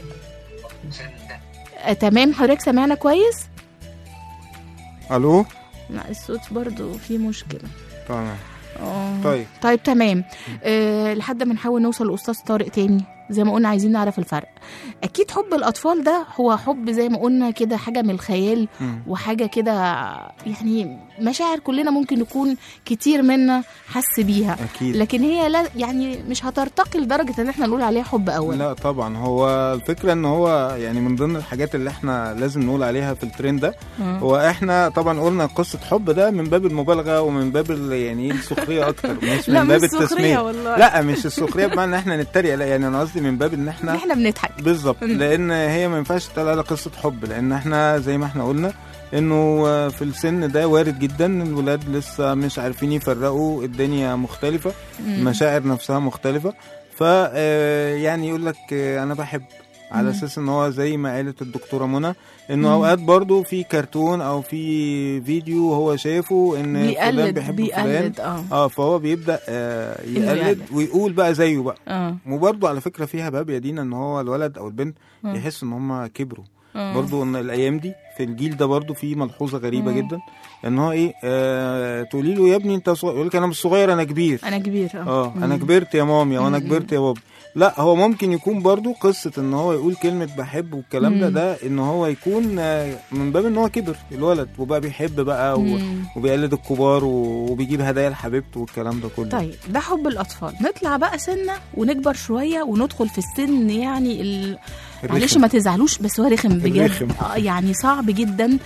تمام حضرتك سامعنا كويس؟ الو لا الصوت برضو فيه مشكله. تمام طيب تمام. لحد ما نحاول نوصل لاستاذ طارق تاني. زي ما قلنا عايزين نعرف الفرق. اكيد حب الاطفال ده هو حب زي ما قلنا كده حاجه من الخيال وحاجه كده يعني مشاعر كلنا ممكن نكون كتير منا حس بيها أكيد. لكن هي لا يعني مش هترتقي لدرجه ان احنا نقول عليها حب اول. لا طبعا، هو الفكره ان هو يعني من ضمن الحاجات اللي احنا لازم نقول عليها في الترند ده هو احنا طبعا قلنا قصه حب ده من باب المبالغه ومن باب يعني السخريه اكتر، مش من باب التسميه. لا مش السخريه بمعنى ان احنا نتريق، لا يعني انا قصدي من باب ان احنا بنضحك بالظبط، لان هي ما ينفعش تتقال على قصه حب، لان احنا زي ما احنا قلنا انه في السن ده وارد جدا الولاد لسه مش عارفين يفرقوا، الدنيا مختلفه، المشاعر نفسها مختلفه، ف يعني يقول لك انا بحب على اساس ان هو زي ما قالت الدكتوره منى انه اوقات برضو في كرتون او في فيديو هو شايفه ان فلان بيحب فلان فهو بيبدا يقلد ويقول بقى زيه بقى. وبرضو على فكره فيها باب يا دينا ان هو الولد او البنت يحس ان هم كبروا. برضو ان الايام دي في الجيل ده برضو في ملحوظه غريبه جدا ان هو ايه تقولي له يا ابني انت صغير يقول لك انا مش صغير انا كبير. انا كبرت يا مامي وانا كبرت يا بابا. لا هو ممكن يكون برضو قصة ان هو يقول كلمة بحب والكلام ده ان هو يكون من باب ان هو كبر الولد وبقى بيحب بقى وبيقلد الكبار وبيجيب هدايا لحبيبته والكلام ده كله. طيب ده حب الاطفال. نطلع بقى سنة ونكبر شوية وندخل في السن يعني معلش ما تزعلوش بس هو رخم بجد. يعني صعب جدا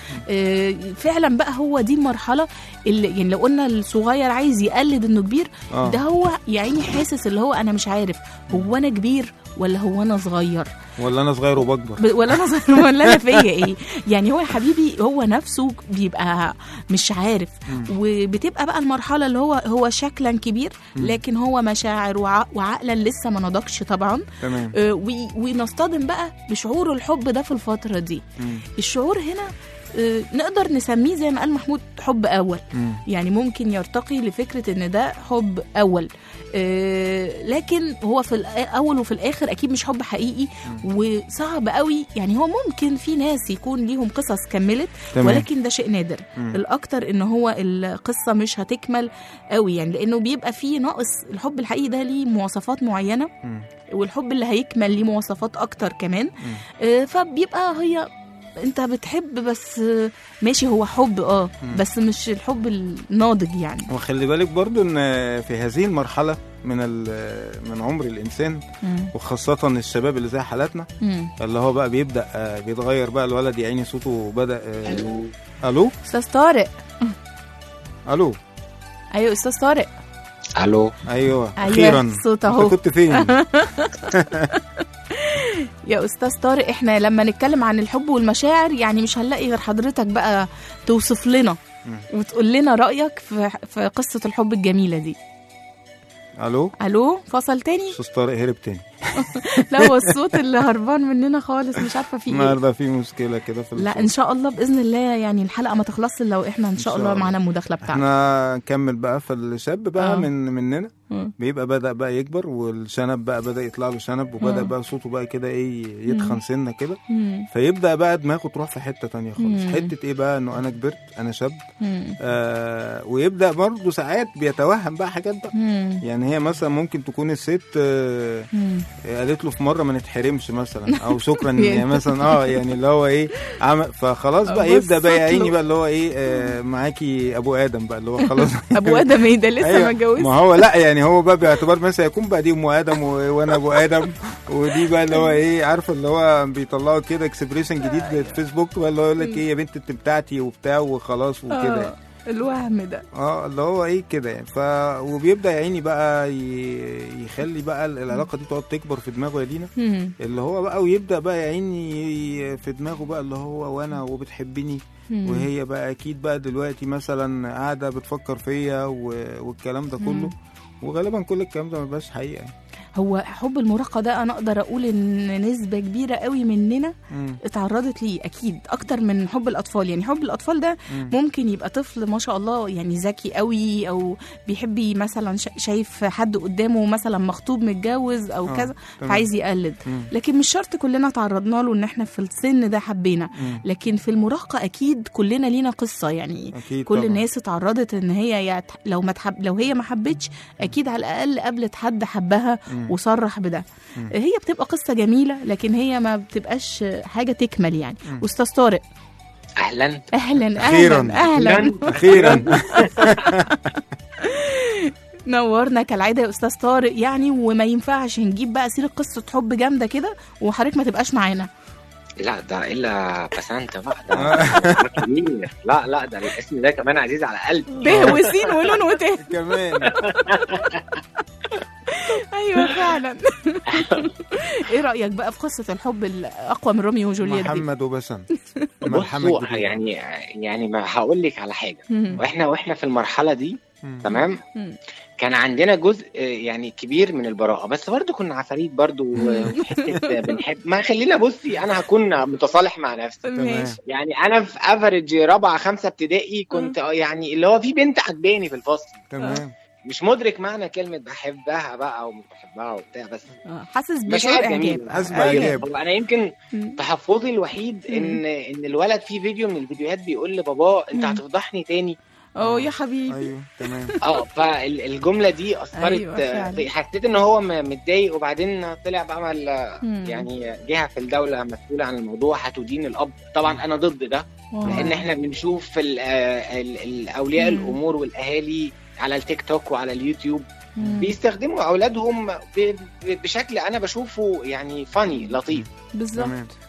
فعلا بقى. هو دي المرحلة اللي يعني لو قلنا الصغير عايز يقلد انه كبير ده هو يعني حاسس اللي هو انا مش عارف هو انا كبير ولا هو انا صغير ولا انا صغير وبكبر ولا انا صغير ولا انا فيا ايه. يعني هو يا حبيبي هو نفسه بيبقى مش عارف وبتبقى بقى المرحله اللي هو شكلا كبير لكن هو مشاعر وعقلا لسه ما نضجش طبعا. تمام. ونصطدم بقى بشعور الحب ده في الفتره دي. الشعور هنا نقدر نسميه زي ما قال محمود حب أول. يعني ممكن يرتقي لفكرة إن ده حب أول لكن هو في الأول وفي الآخر أكيد مش حب حقيقي وصعب قوي. يعني هو ممكن في ناس يكون ليهم قصص كملت ولكن ده شيء نادر. الأكتر إن هو القصة مش هتكمل قوي يعني لأنه بيبقى فيه ناقص. الحب الحقيقي ده ليه مواصفات معينة والحب اللي هيكمل ليه مواصفات أكتر كمان. فبيبقى هي انت بتحب بس ماشي هو حب بس مش الحب الناضج يعني. وخلي بالك برضو ان في هذه المرحله من عمر الانسان وخاصه الشباب اللي زي حالاتنا اللي هو بقى بيبدا بيتغير بقى الولد يا عيني صوته بدا الو استاذ طارق. الو ايوه استاذ طارق. الو ايوه اخيرا صوت اهو. كنت فين؟ يا أستاذ طارق احنا لما نتكلم عن الحب والمشاعر يعني مش هنلاقي غير حضرتك بقى توصف لنا وتقول لنا رأيك في قصة الحب الجميلة دي. الو فصل تاني. أستاذ طارق هرب تاني. لا هو الصوت اللي هربان مننا خالص مش عارفه فيه ايه. النهارده في مشكله كده في الصوت. لا ان شاء الله باذن الله يعني الحلقه ما تخلصش لو احنا ان شاء الله معانا المداخله بتاعتنا. احنا نكمل بقى. فالشاب بقى مننا بيبقى بدأ بقى يكبر والشنب بقى بدأ يطلع له شنب وبدأ بقى صوته بقى كده ايه يتخن سنه كده. فيبدأ بقى دماغه تروح في حته تانية خالص. حته ايه بقى انه انا كبرت انا شاب. ويبدأ برضه ساعات بيتوهم بقى حاجات بقى. يعني هي مثلا ممكن تكون الست قالت له في مره ما نتحرمش مثلا او شكرا يعني مثلا يعني اللي هو ايه فخلاص بقى يبدا بقى يا عيني بقى اللي هو ايه معاكي ابو ادم بقى اللي هو خلاص ابو ادم ايه ده لسه ما اتجوزش. ما هو لا يعني هو بقى باعتبار مثلا يكون بقى دي ام ادم وانا ابو ادم ودي بقى اللي هو ايه عارفه اللي هو بيطلعوا كده اكسبريشن جديد في الفيسبوك بقى اللي هو يقول لك ايه يا بنت انت بتاعتي وبتاع وخلاص وكده الوهم ده اللي هو ايه كده يعني. وبيبدا يا عيني بقى يخلي بقى العلاقه دي تقعد تكبر في دماغه يا دينا اللي هو بقى ويبدا بقى يا عيني في دماغه بقى اللي هو وانا وبتحبني وهي بقى اكيد بقى دلوقتي مثلا قاعده بتفكر فيا والكلام ده كله. وغالبا كل الكلام ده ما بيبقاش حقيقه. هو حب المراهقه ده انا اقدر اقول ان نسبه كبيره قوي مننا اتعرضت ليه اكيد اكتر من حب الاطفال. يعني حب الاطفال ده ممكن يبقى طفل ما شاء الله يعني ذكي قوي او بيحب مثلا شايف حد قدامه مثلا مخطوب متجوز او كذا فعايز يقلد. لكن مش شرط كلنا تعرضنا له ان احنا في السن ده حبينا. لكن في المراهقه اكيد كلنا لينا قصه يعني كل طبعا. الناس اتعرضت ان هي لو هي ما حبتش اكيد على الاقل قابلت حد حبها وصرح بده. هي بتبقى قصة جميلة لكن هي ما بتبقاش حاجة تكمل يعني. أستاذ طارق، اهلا أهلا أخيراً. أهلا اخيرا نورنا كالعادة يا أستاذ طارق يعني. وما ينفعش نجيب بقى سيرة قصة حب جامدة كده وحضرتك ما تبقاش معانا. لا ده الا بسنت بقى ده كبير. لا ده الاسم ده كمان عزيز على قلبي. ب وسين ونون وت. كمان. ايوه فعلا. ايه رأيك بقى في قصة الحب الأقوى من روميو وجولييت دي؟ محمد وبسنت. بصوا يعني ما هقول لك على حاجه. واحنا في المرحله دي تمام كان عندنا جزء يعني كبير من البراءه، بس برضو كنا عفاريت برضو حته بنحب. ما خلينا بصي انا هكون متصالح مع نفسي. ماشي. يعني انا في افريج 4-5 ابتدائي كنت يعني اللي هو في بنت عجباني في الفصل. تمام. مش مدرك معنى كلمه بحبها بقى ومش بحبها وبتاع، بس حاسس مشاعر بشعور جميلة. إعجاب. حاسس بإعجاب. انا يمكن تحفظي الوحيد ان الولد في فيديو من الفيديوهات بيقول لباباه انت هتفضحني تاني. يا حبيبي. ايوه تمام. فالجمله دي اثرت. أيوة حسيت ان هو متضايق، وبعدين طلع بعمل يعني جهه في الدوله مسؤوله عن الموضوع هتدين الاب. طبعا انا ضد ده، لان احنا بنشوف الاولياء الامور والاهالي على التيك توك وعلى اليوتيوب بيستخدموا اولادهم بشكل انا بشوفه يعني فاني لطيف. بالظبط.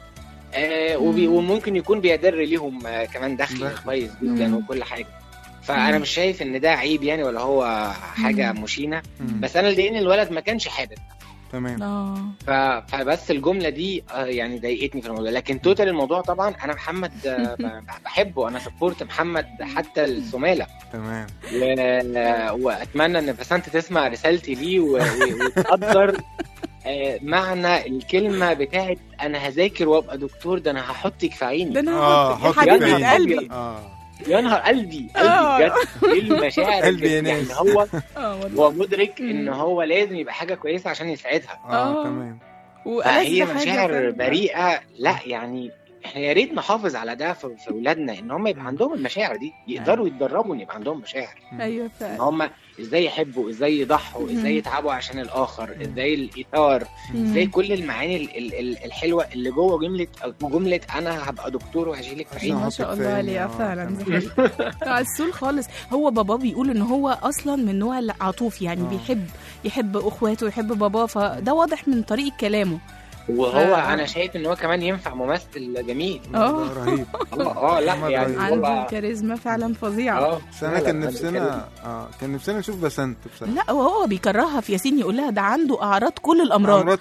وممكن يكون بيدر ليهم كمان دخل كويس جدا وكل حاجه. فانا مش شايف ان ده عيب يعني ولا هو حاجه مشينه. بس انا لان الولد ما كانش حابب. تمام. فبس الجمله دي يعني ضايقتني في الموضوع. لكن توتال الموضوع طبعا انا محمد بحبه، انا سبورت محمد حتى السماله. تمام. واتمنى ان بسنت تسمع رسالتي ليه وتقدر معنى الكلمه بتاعت انا هذاكر وابقى دكتور. ده انا هحطك في عيني. ده انا هحطك يا حبيبه قلبي. يا نهار قلبي بجد. ايه المشاعر يعني هو مدرك ان هو لازم يبقى حاجه كويسه عشان يساعدها. تمام. فهي مشاعر بريئه. لا يعني احنا يا ريت نحافظ على ده في اولادنا، ان هم يبقى عندهم المشاعر دي، يقدروا يتدربوا ان يبقى عندهم مشاعر. ايوه فعلا. ان هم ازاي يحبوا، ازاي يضحوا، ازاي يتعبوا عشان الاخر، ازاي الايثار، ازاي كل المعاني الحلوه اللي جوه جمله انا هبقى دكتور وهشيلك في عيني. ما شاء الله عليه فعلا. دي عسول خالص. هو بابا بيقول ان هو اصلا من نوع العطوف يعني يحب اخواته ويحب باباه، فده واضح من طريقه كلامه. وهو انا شايف ان هو كمان ينفع ممثل جميل. رهيب. لا يعني عنده كاريزما فعلا فظيعه. بس انا كان نفسنا نشوف بسنت بصراحه. لا وهو بيكرهها في ياسين، يقول لها ده عنده اعراض كل الامراض.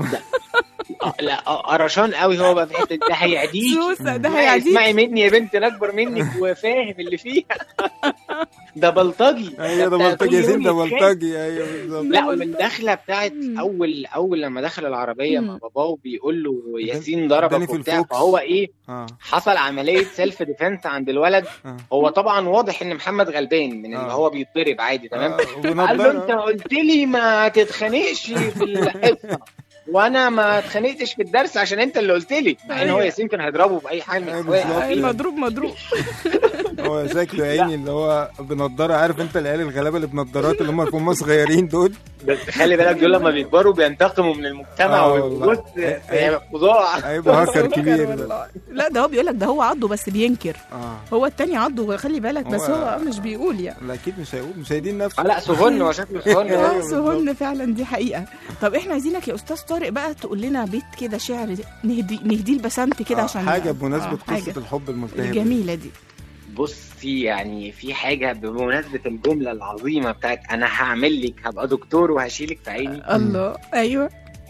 لا قرشان قوي هو بقى في الحته ده. هيعديك ده هيعديك. اسمعي مني يا بنت، انا اكبر منك وفاهم اللي فيها. ده بلطجي. ايوه ده بلطجي ياسين، ده بلطجي. ايوه بالظبط. لا والدخله بتاعت اول لما دخل العربيه مع باباه وبيقول له ياسين ضربك وبتاع، فهو ايه حصل عمليه سيلف ديفنس عند الولد. هو طبعا واضح ان محمد غلبان من اللي هو بيتضرب عادي. تمام. قال له انت قلت لي ما تتخانقش في الحصه وانا ما اتخانقتش في الدرس عشان انت اللي قلت لي. مع ان هو ياسين كان هيضربه باي حاجه من اخواته. مضروب. هو شكله عيني اللي هو بنضاره. عارف انت العيال الغلابه اللي بنضارات اللي هم صغيرين دول. بس خلي بالك دول لما بيكبروا بينتقموا من المجتمع وبص فظاع. هيبقى هاكر كبير ده. لا ده هو بيقول لك ده هو عضه بس بينكر. هو التاني عضه خلي بالك، بس هو مش بيقول يعني. لا اكيد مش هيقول، مش هيدين نفسه. لا سهن، هو شكله سهن. سهن فعلا، دي حقيقه. طب احنا عايزينك يا استاذ طارق بقى تقول لنا بيت كده شعر نهديه لبسنت كده عشان حاجه بمناسبه قصه الحب الملتهبه الجميله دي. بصي يعني في حاجه بمناسبه الجمله العظيمه بتاعت انا هعمل لك هبقى دكتور وهشيلك في عيني. الله. ايوه.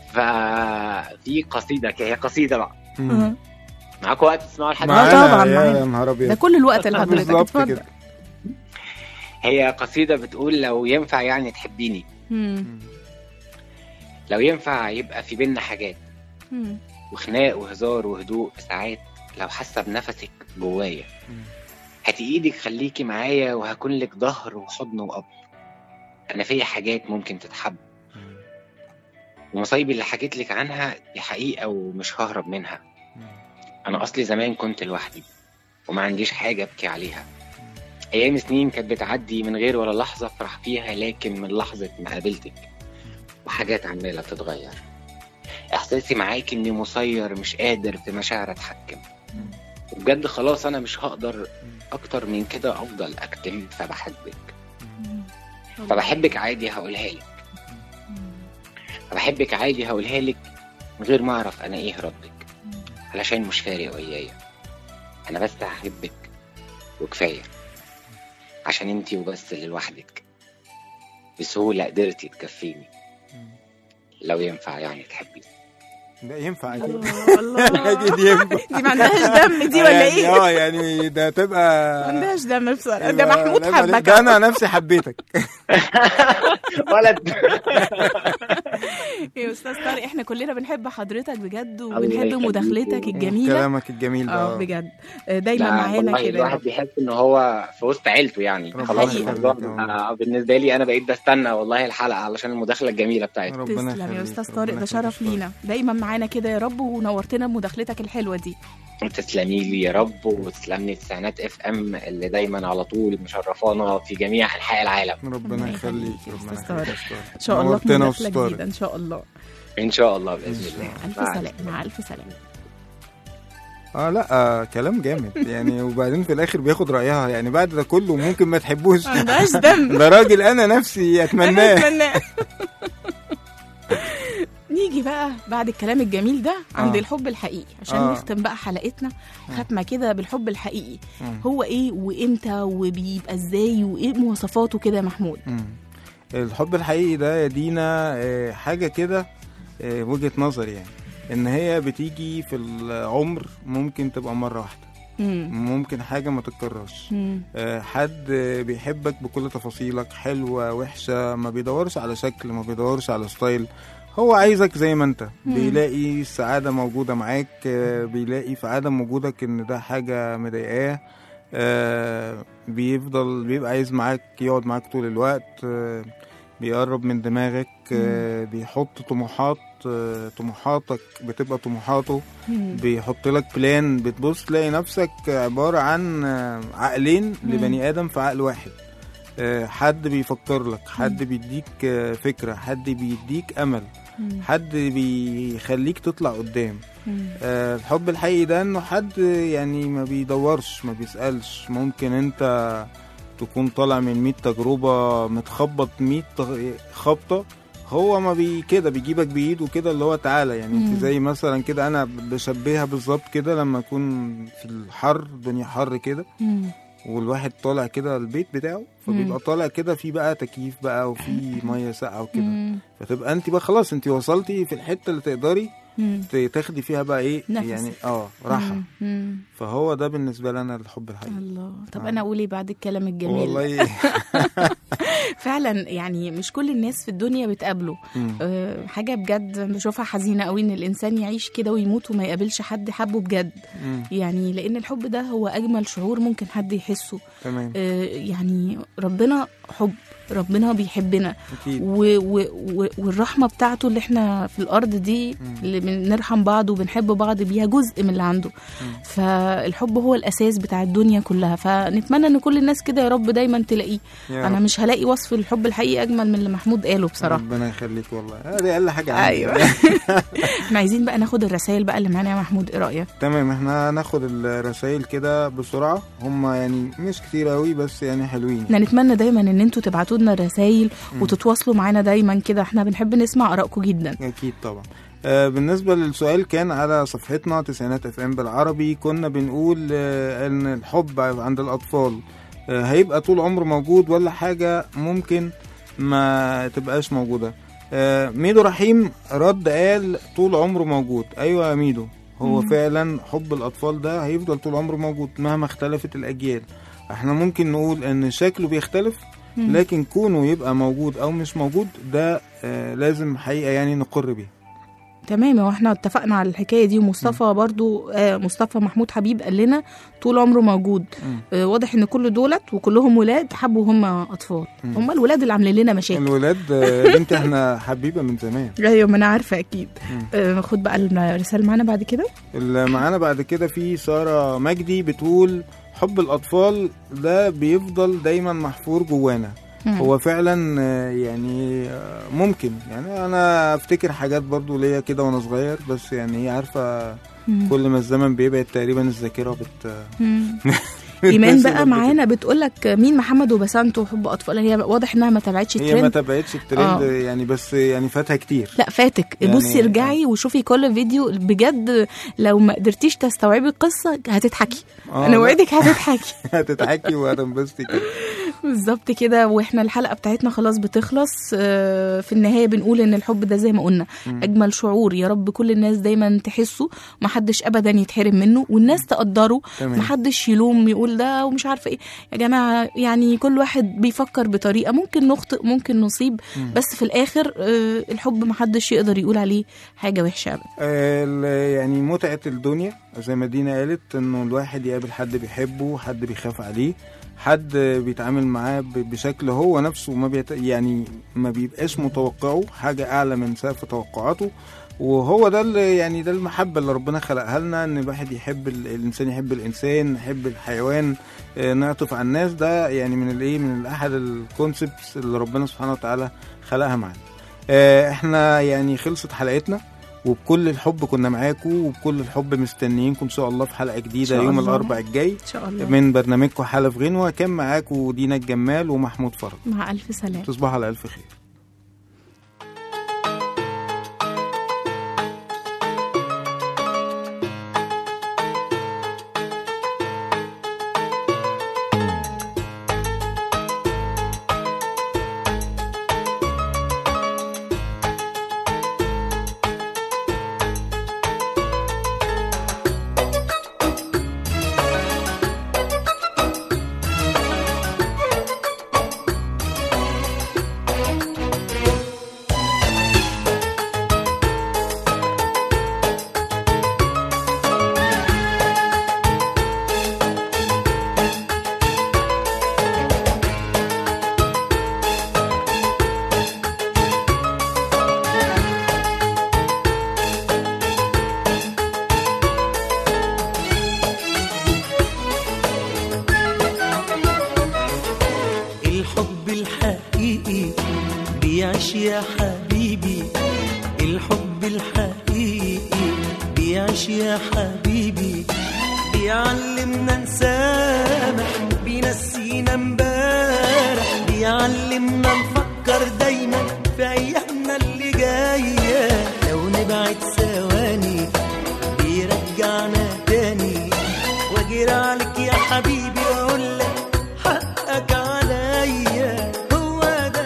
ففي قصيده، هي قصيده بقى. معاكم وقت تسمعوا لحد؟ طبعا يا نهار ابيض، ده كل الوقت اللي حضرتك. اتفضل. هي قصيده بتقول لو ينفع يعني تحبيني، لو ينفع يبقى في بينا حاجات وخناق وهزار وهدوء ساعات، لو حاسه بنفسك جوايا هاتي ايدك خليكي معايا وهكون لك ظهر وحضن واب. انا فيا حاجات ممكن تتحب، ومصايبي اللي حكيت لك عنها دي حقيقه ومش ههرب منها. انا اصلي زمان كنت لوحدي وما عنديش حاجه ابكي عليها. ايام سنين كانت بتعدي من غير ولا لحظه افرح فيها، لكن من لحظه ما قابلتك وحاجات عمالة تتغير. احساسي معاك اني مسير، مش قادر في مشاعر اتحكم، وبجد خلاص انا مش هقدر اكتر من كده افضل اكتم. فبحبك عادي هقولها لك، فبحبك عادي هقولها لك من غير ما اعرف انا ايه ردك، علشان مش فارق ويايا. انا بس هحبك وكفايه، عشان انتي وبس اللي لوحدك بسهوله قدرتي تكفيني. لو ينفع يعني تحبيني. لا ينفع اكيد. الله اكيد ينفع. دي ما عندهاش دم دي ولا ايه؟ يعني ده تبقى ما عندهاش دم بصراحه. ده محمود حبك. ده انا نفسي حبيتك. ولد. يا استاذ طارق احنا كلنا بنحب حضرتك بجد، وبنحب مداخلتك الجميله، كلامك الجميل ده بجد دايما معانا كده. الواحد بيحس ان هو في وسط عيلته يعني. خلاص الموضوع بالنسبه لي انا بقيت بستنى والله الحلقه علشان المداخله الجميله بتاعتك. تسلم يا استاذ طارق، ده شرف لينا، دايما معانا كده يا رب، ونورتنا بمداخلتك الحلوه دي. تسلمي لي يا رب، وتسلمني تسعينات اف ام اللي دايما على طول مشرفانا في جميع انحاء العالم. ربنا يخليك. ان شاء الله مداخله جديده ان شاء الله. ان شاء الله باذن الله. الف سلام. مع الف سلامه. لا كلام جامد يعني. وبعدين في الاخر بياخد رايها يعني. بعد ده كله ممكن ما تحبوش. ما عندهاش دم. ده راجل انا نفسي اتمناه. نيجي بقى بعد الكلام الجميل ده عند الحب الحقيقي، عشان نختم بقى حلقتنا ختمه كده بالحب الحقيقي. هو ايه وامتى وبيبقى ازاي وايه مواصفاته كده يا محمود؟ الحب الحقيقي ده يا دينا حاجه كده وجهه نظري يعني، ان هي بتيجي في العمر، ممكن تبقى مره واحده، ممكن حاجه ما تتكررش. حد بيحبك بكل تفاصيلك، حلوه وحشه، ما بيدورش على شكل، ما بيدورش على ستايل، هو عايزك زي ما انت. بيلاقي السعادة موجودة معاك، بيلاقي في عدم وجودك ان ده حاجة مضايقاه. بيبقى عايز معاك، يقعد معاك طول الوقت، بيقرب من دماغك، بيحط طموحاتك بتبقى طموحاته، بيحط لك بلان، بتبص تلاقي نفسك عبارة عن عقلين لبني آدم في عقل واحد. حد بيفكر لك، حد بيديك فكرة، حد بيديك أمل، حد بيخليك تطلع قدام. الحب الحقيقي ده انه حد يعني ما بيدورش، ما بيسألش. ممكن انت تكون طالع من 100 تجربة، متخبط 100 خبطة، هو ما كده بيجيبك بإيده كده، اللي هو تعالى يعني. انت زي مثلا كده، انا بشبهها بالظبط كده لما اكون في الحر، الدنيا حر كده، والواحد طالع كده البيت بتاعه، فبيبقى طالع كده في بقى تكييف بقى وفي ميه ساقعه وكده، فتبقى انت بقى خلاص انت وصلتي في الحته اللي تقدري تاخدي فيها بقى ايه نفس. يعني راحه. فهو ده بالنسبه لنا الحب الحقيقي. الله. طب انا اقول ايه بعد الكلام الجميل والله؟ فعلا يعني مش كل الناس في الدنيا بتقابله. حاجه بجد بشوفها حزينه قوي ان الانسان يعيش كده ويموت وما يقابلش حد حبه بجد. يعني لان الحب ده هو اجمل شعور ممكن حد يحسه. تمام. يعني ربنا حب، ربنا بيحبنا أكيد. والرحمه بتاعته اللي احنا في الارض دي اللي بنرحم بعض وبنحب بعض بيها جزء من اللي عنده. فالحب هو الاساس بتاع الدنيا كلها، فنتمنى ان كل الناس كده يا رب دايما تلاقيه. انا مش هلاقي وصف الحب الحقيقي اجمل من اللي محمود قاله بصراحه. ربنا يخليك والله، دي اقل حاجه عندي. ايوه. احنا عايزين بقى ناخد الرسائل بقى اللي معانا يا محمود، ايه رايك؟ تمام، احنا ناخد الرسائل كده بسرعه، هم يعني مش كتير قوي بس يعني حلوين. احنا نتمنى دايما ان انتوا تبعتوا لنا الرسائل وتتواصلوا معانا دايما كده، احنا بنحب نسمع ارائكم جدا. اكيد طبعا. بالنسبة للسؤال كان على صفحتنا تسعينات اف ام بالعربي، كنا بنقول ان الحب عند الاطفال هيبقى طول عمره موجود ولا حاجة ممكن ما تبقاش موجودة. ميدو رحيم رد قال طول عمره موجود. ايوه يا ميدو، هو فعلا حب الاطفال ده هيفضل طول عمره موجود مهما اختلفت الاجيال. احنا ممكن نقول ان شكله بيختلف، لكن كونه يبقى موجود او مش موجود ده لازم حقيقة يعني نقر بيه. تمام، واحنا اتفقنا على الحكايه دي. ومصطفى برضو مصطفى محمود حبيب قال لنا طول عمره موجود. واضح ان كل دولت وكلهم ولاد حبوا هم اطفال. هم الولاد اللي عاملين لنا مشاكل. الولاد بنت احنا حبيبه من زمان. ايوه ما انا عارفه اكيد. خد بقى الرساله معانا بعد كده. اللي معانا بعد كده في ساره مجدي بتقول حب الاطفال ده بيفضل دايما محفور جوانا، هو فعلا يعني ممكن، يعني انا افتكر حاجات برضو ليا كده وانا صغير، بس يعني هي عارفه كل ما الزمن بيبعد تقريبا الذاكره ايمان بقى معانا بتقولك مين محمد وبسنت وحب اطفال. هي واضح انها ما تابعتش الترند. هي ما تابعتش الترند يعني، بس يعني فاتها كتير. لا فاتك يعني. بصي ارجعي وشوفي كل فيديو بجد، لو ما قدرتيش تستوعبي القصه هتضحكي. انا وعدك هتضحكي. هتضحكي وهتنبسطي كده بالظبط كده. واحنا الحلقه بتاعتنا خلاص بتخلص. في النهايه بنقول ان الحب ده زي ما قلنا اجمل شعور، يا رب كل الناس دايما تحسه، محدش ابدا يتحرم منه، والناس تقدره، محدش يلوم يقول ده ومش عارفه ايه. يا جماعه يعني كل واحد بيفكر بطريقه، ممكن نخطئ ممكن نصيب، بس في الاخر الحب محدش يقدر يقول عليه حاجه وحشه ابدا. يعني متعه الدنيا زي ما دينا قالت، انه الواحد يقابل حد بيحبه، حد بيخاف عليه، حد بيتعامل معاه بشكل هو نفسه يعني ما بيبقاش متوقعه حاجه اعلى من سقف توقعاته. وهو ده يعني ده المحبه اللي ربنا خلقها لنا، ان الواحد يحب الانسان، يحب الانسان، يحب الحيوان، نعطف على الناس. ده يعني من احد الكونسبتس اللي ربنا سبحانه وتعالى خلقها معانا. احنا يعني خلصت حلقتنا، وبكل الحب كنا معاكم، وبكل الحب مستنيينكم ان شاء الله في حلقه جديده يوم الاربعاء الجاي ان شاء الله من برنامجكم حالة في غنوة. كان معاكم دينا الجمال ومحمود فرج. مع الف سلامه، تصبحوا على الف خير. بيعيش يا حبيبي، الحب الحقيقي بيعيش يا حبيبي، بيعلمنا نسامح، بينسينا امبارح، بيعلمنا نفكر دايما في ايامنا اللي جايه، لو نبعد ثواني بيرجعنا تاني، واجري عليك يا حبيبي واقول لك حقك عليا، هو ده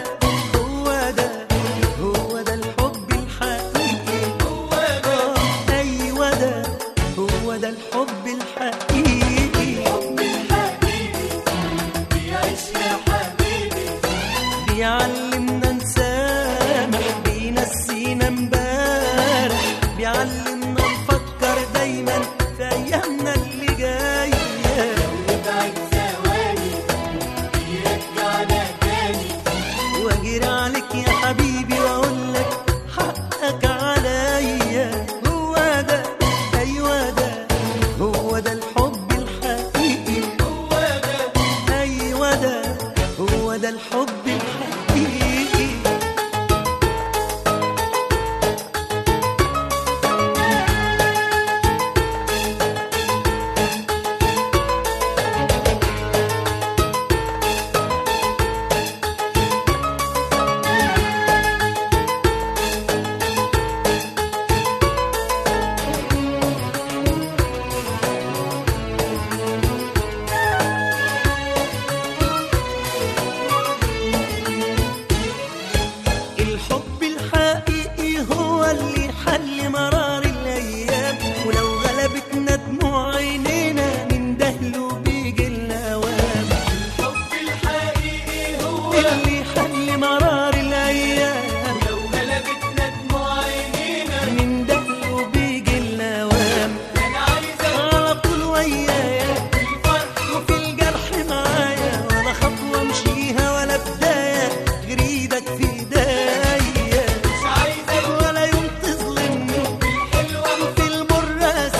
الحب الحقيقي، هو ده ايوه هو ده الحب الحقيقي، الحب الحقيقي بيعيش يا حبيبي، بيعلمنا نسامح، بينسينا امبارح، بيعلمنا نفكر دايما في ايامنا اللي جايه، نبعد ثواني بيرجعنا تاني، واجري عليك يا حبيبي واقول لك حقك عليا، هو ده ايوه هو ده الحب الحقيقي، هو ده ايوه هو ده الحب الحقيقي. الحب الحقيقي هو اللي يحل مرار الأيام، ولو غلبتنا دموع عينينا نندهله بيجي الأوام، الحب الحقيقي هو اللي يحل مرار الأيام، ولو غلبتنا دموع عينينا نندهله بيجي الأوام، أنا عايزة على طول ويايا في الفرح وفي الجرح معايا، ولا خطوة امشيها ولا بداية غير ايدك في ايديا، مش عايزك ولا يوم تظلمني في الحلوة وفي المرة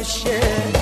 العشاق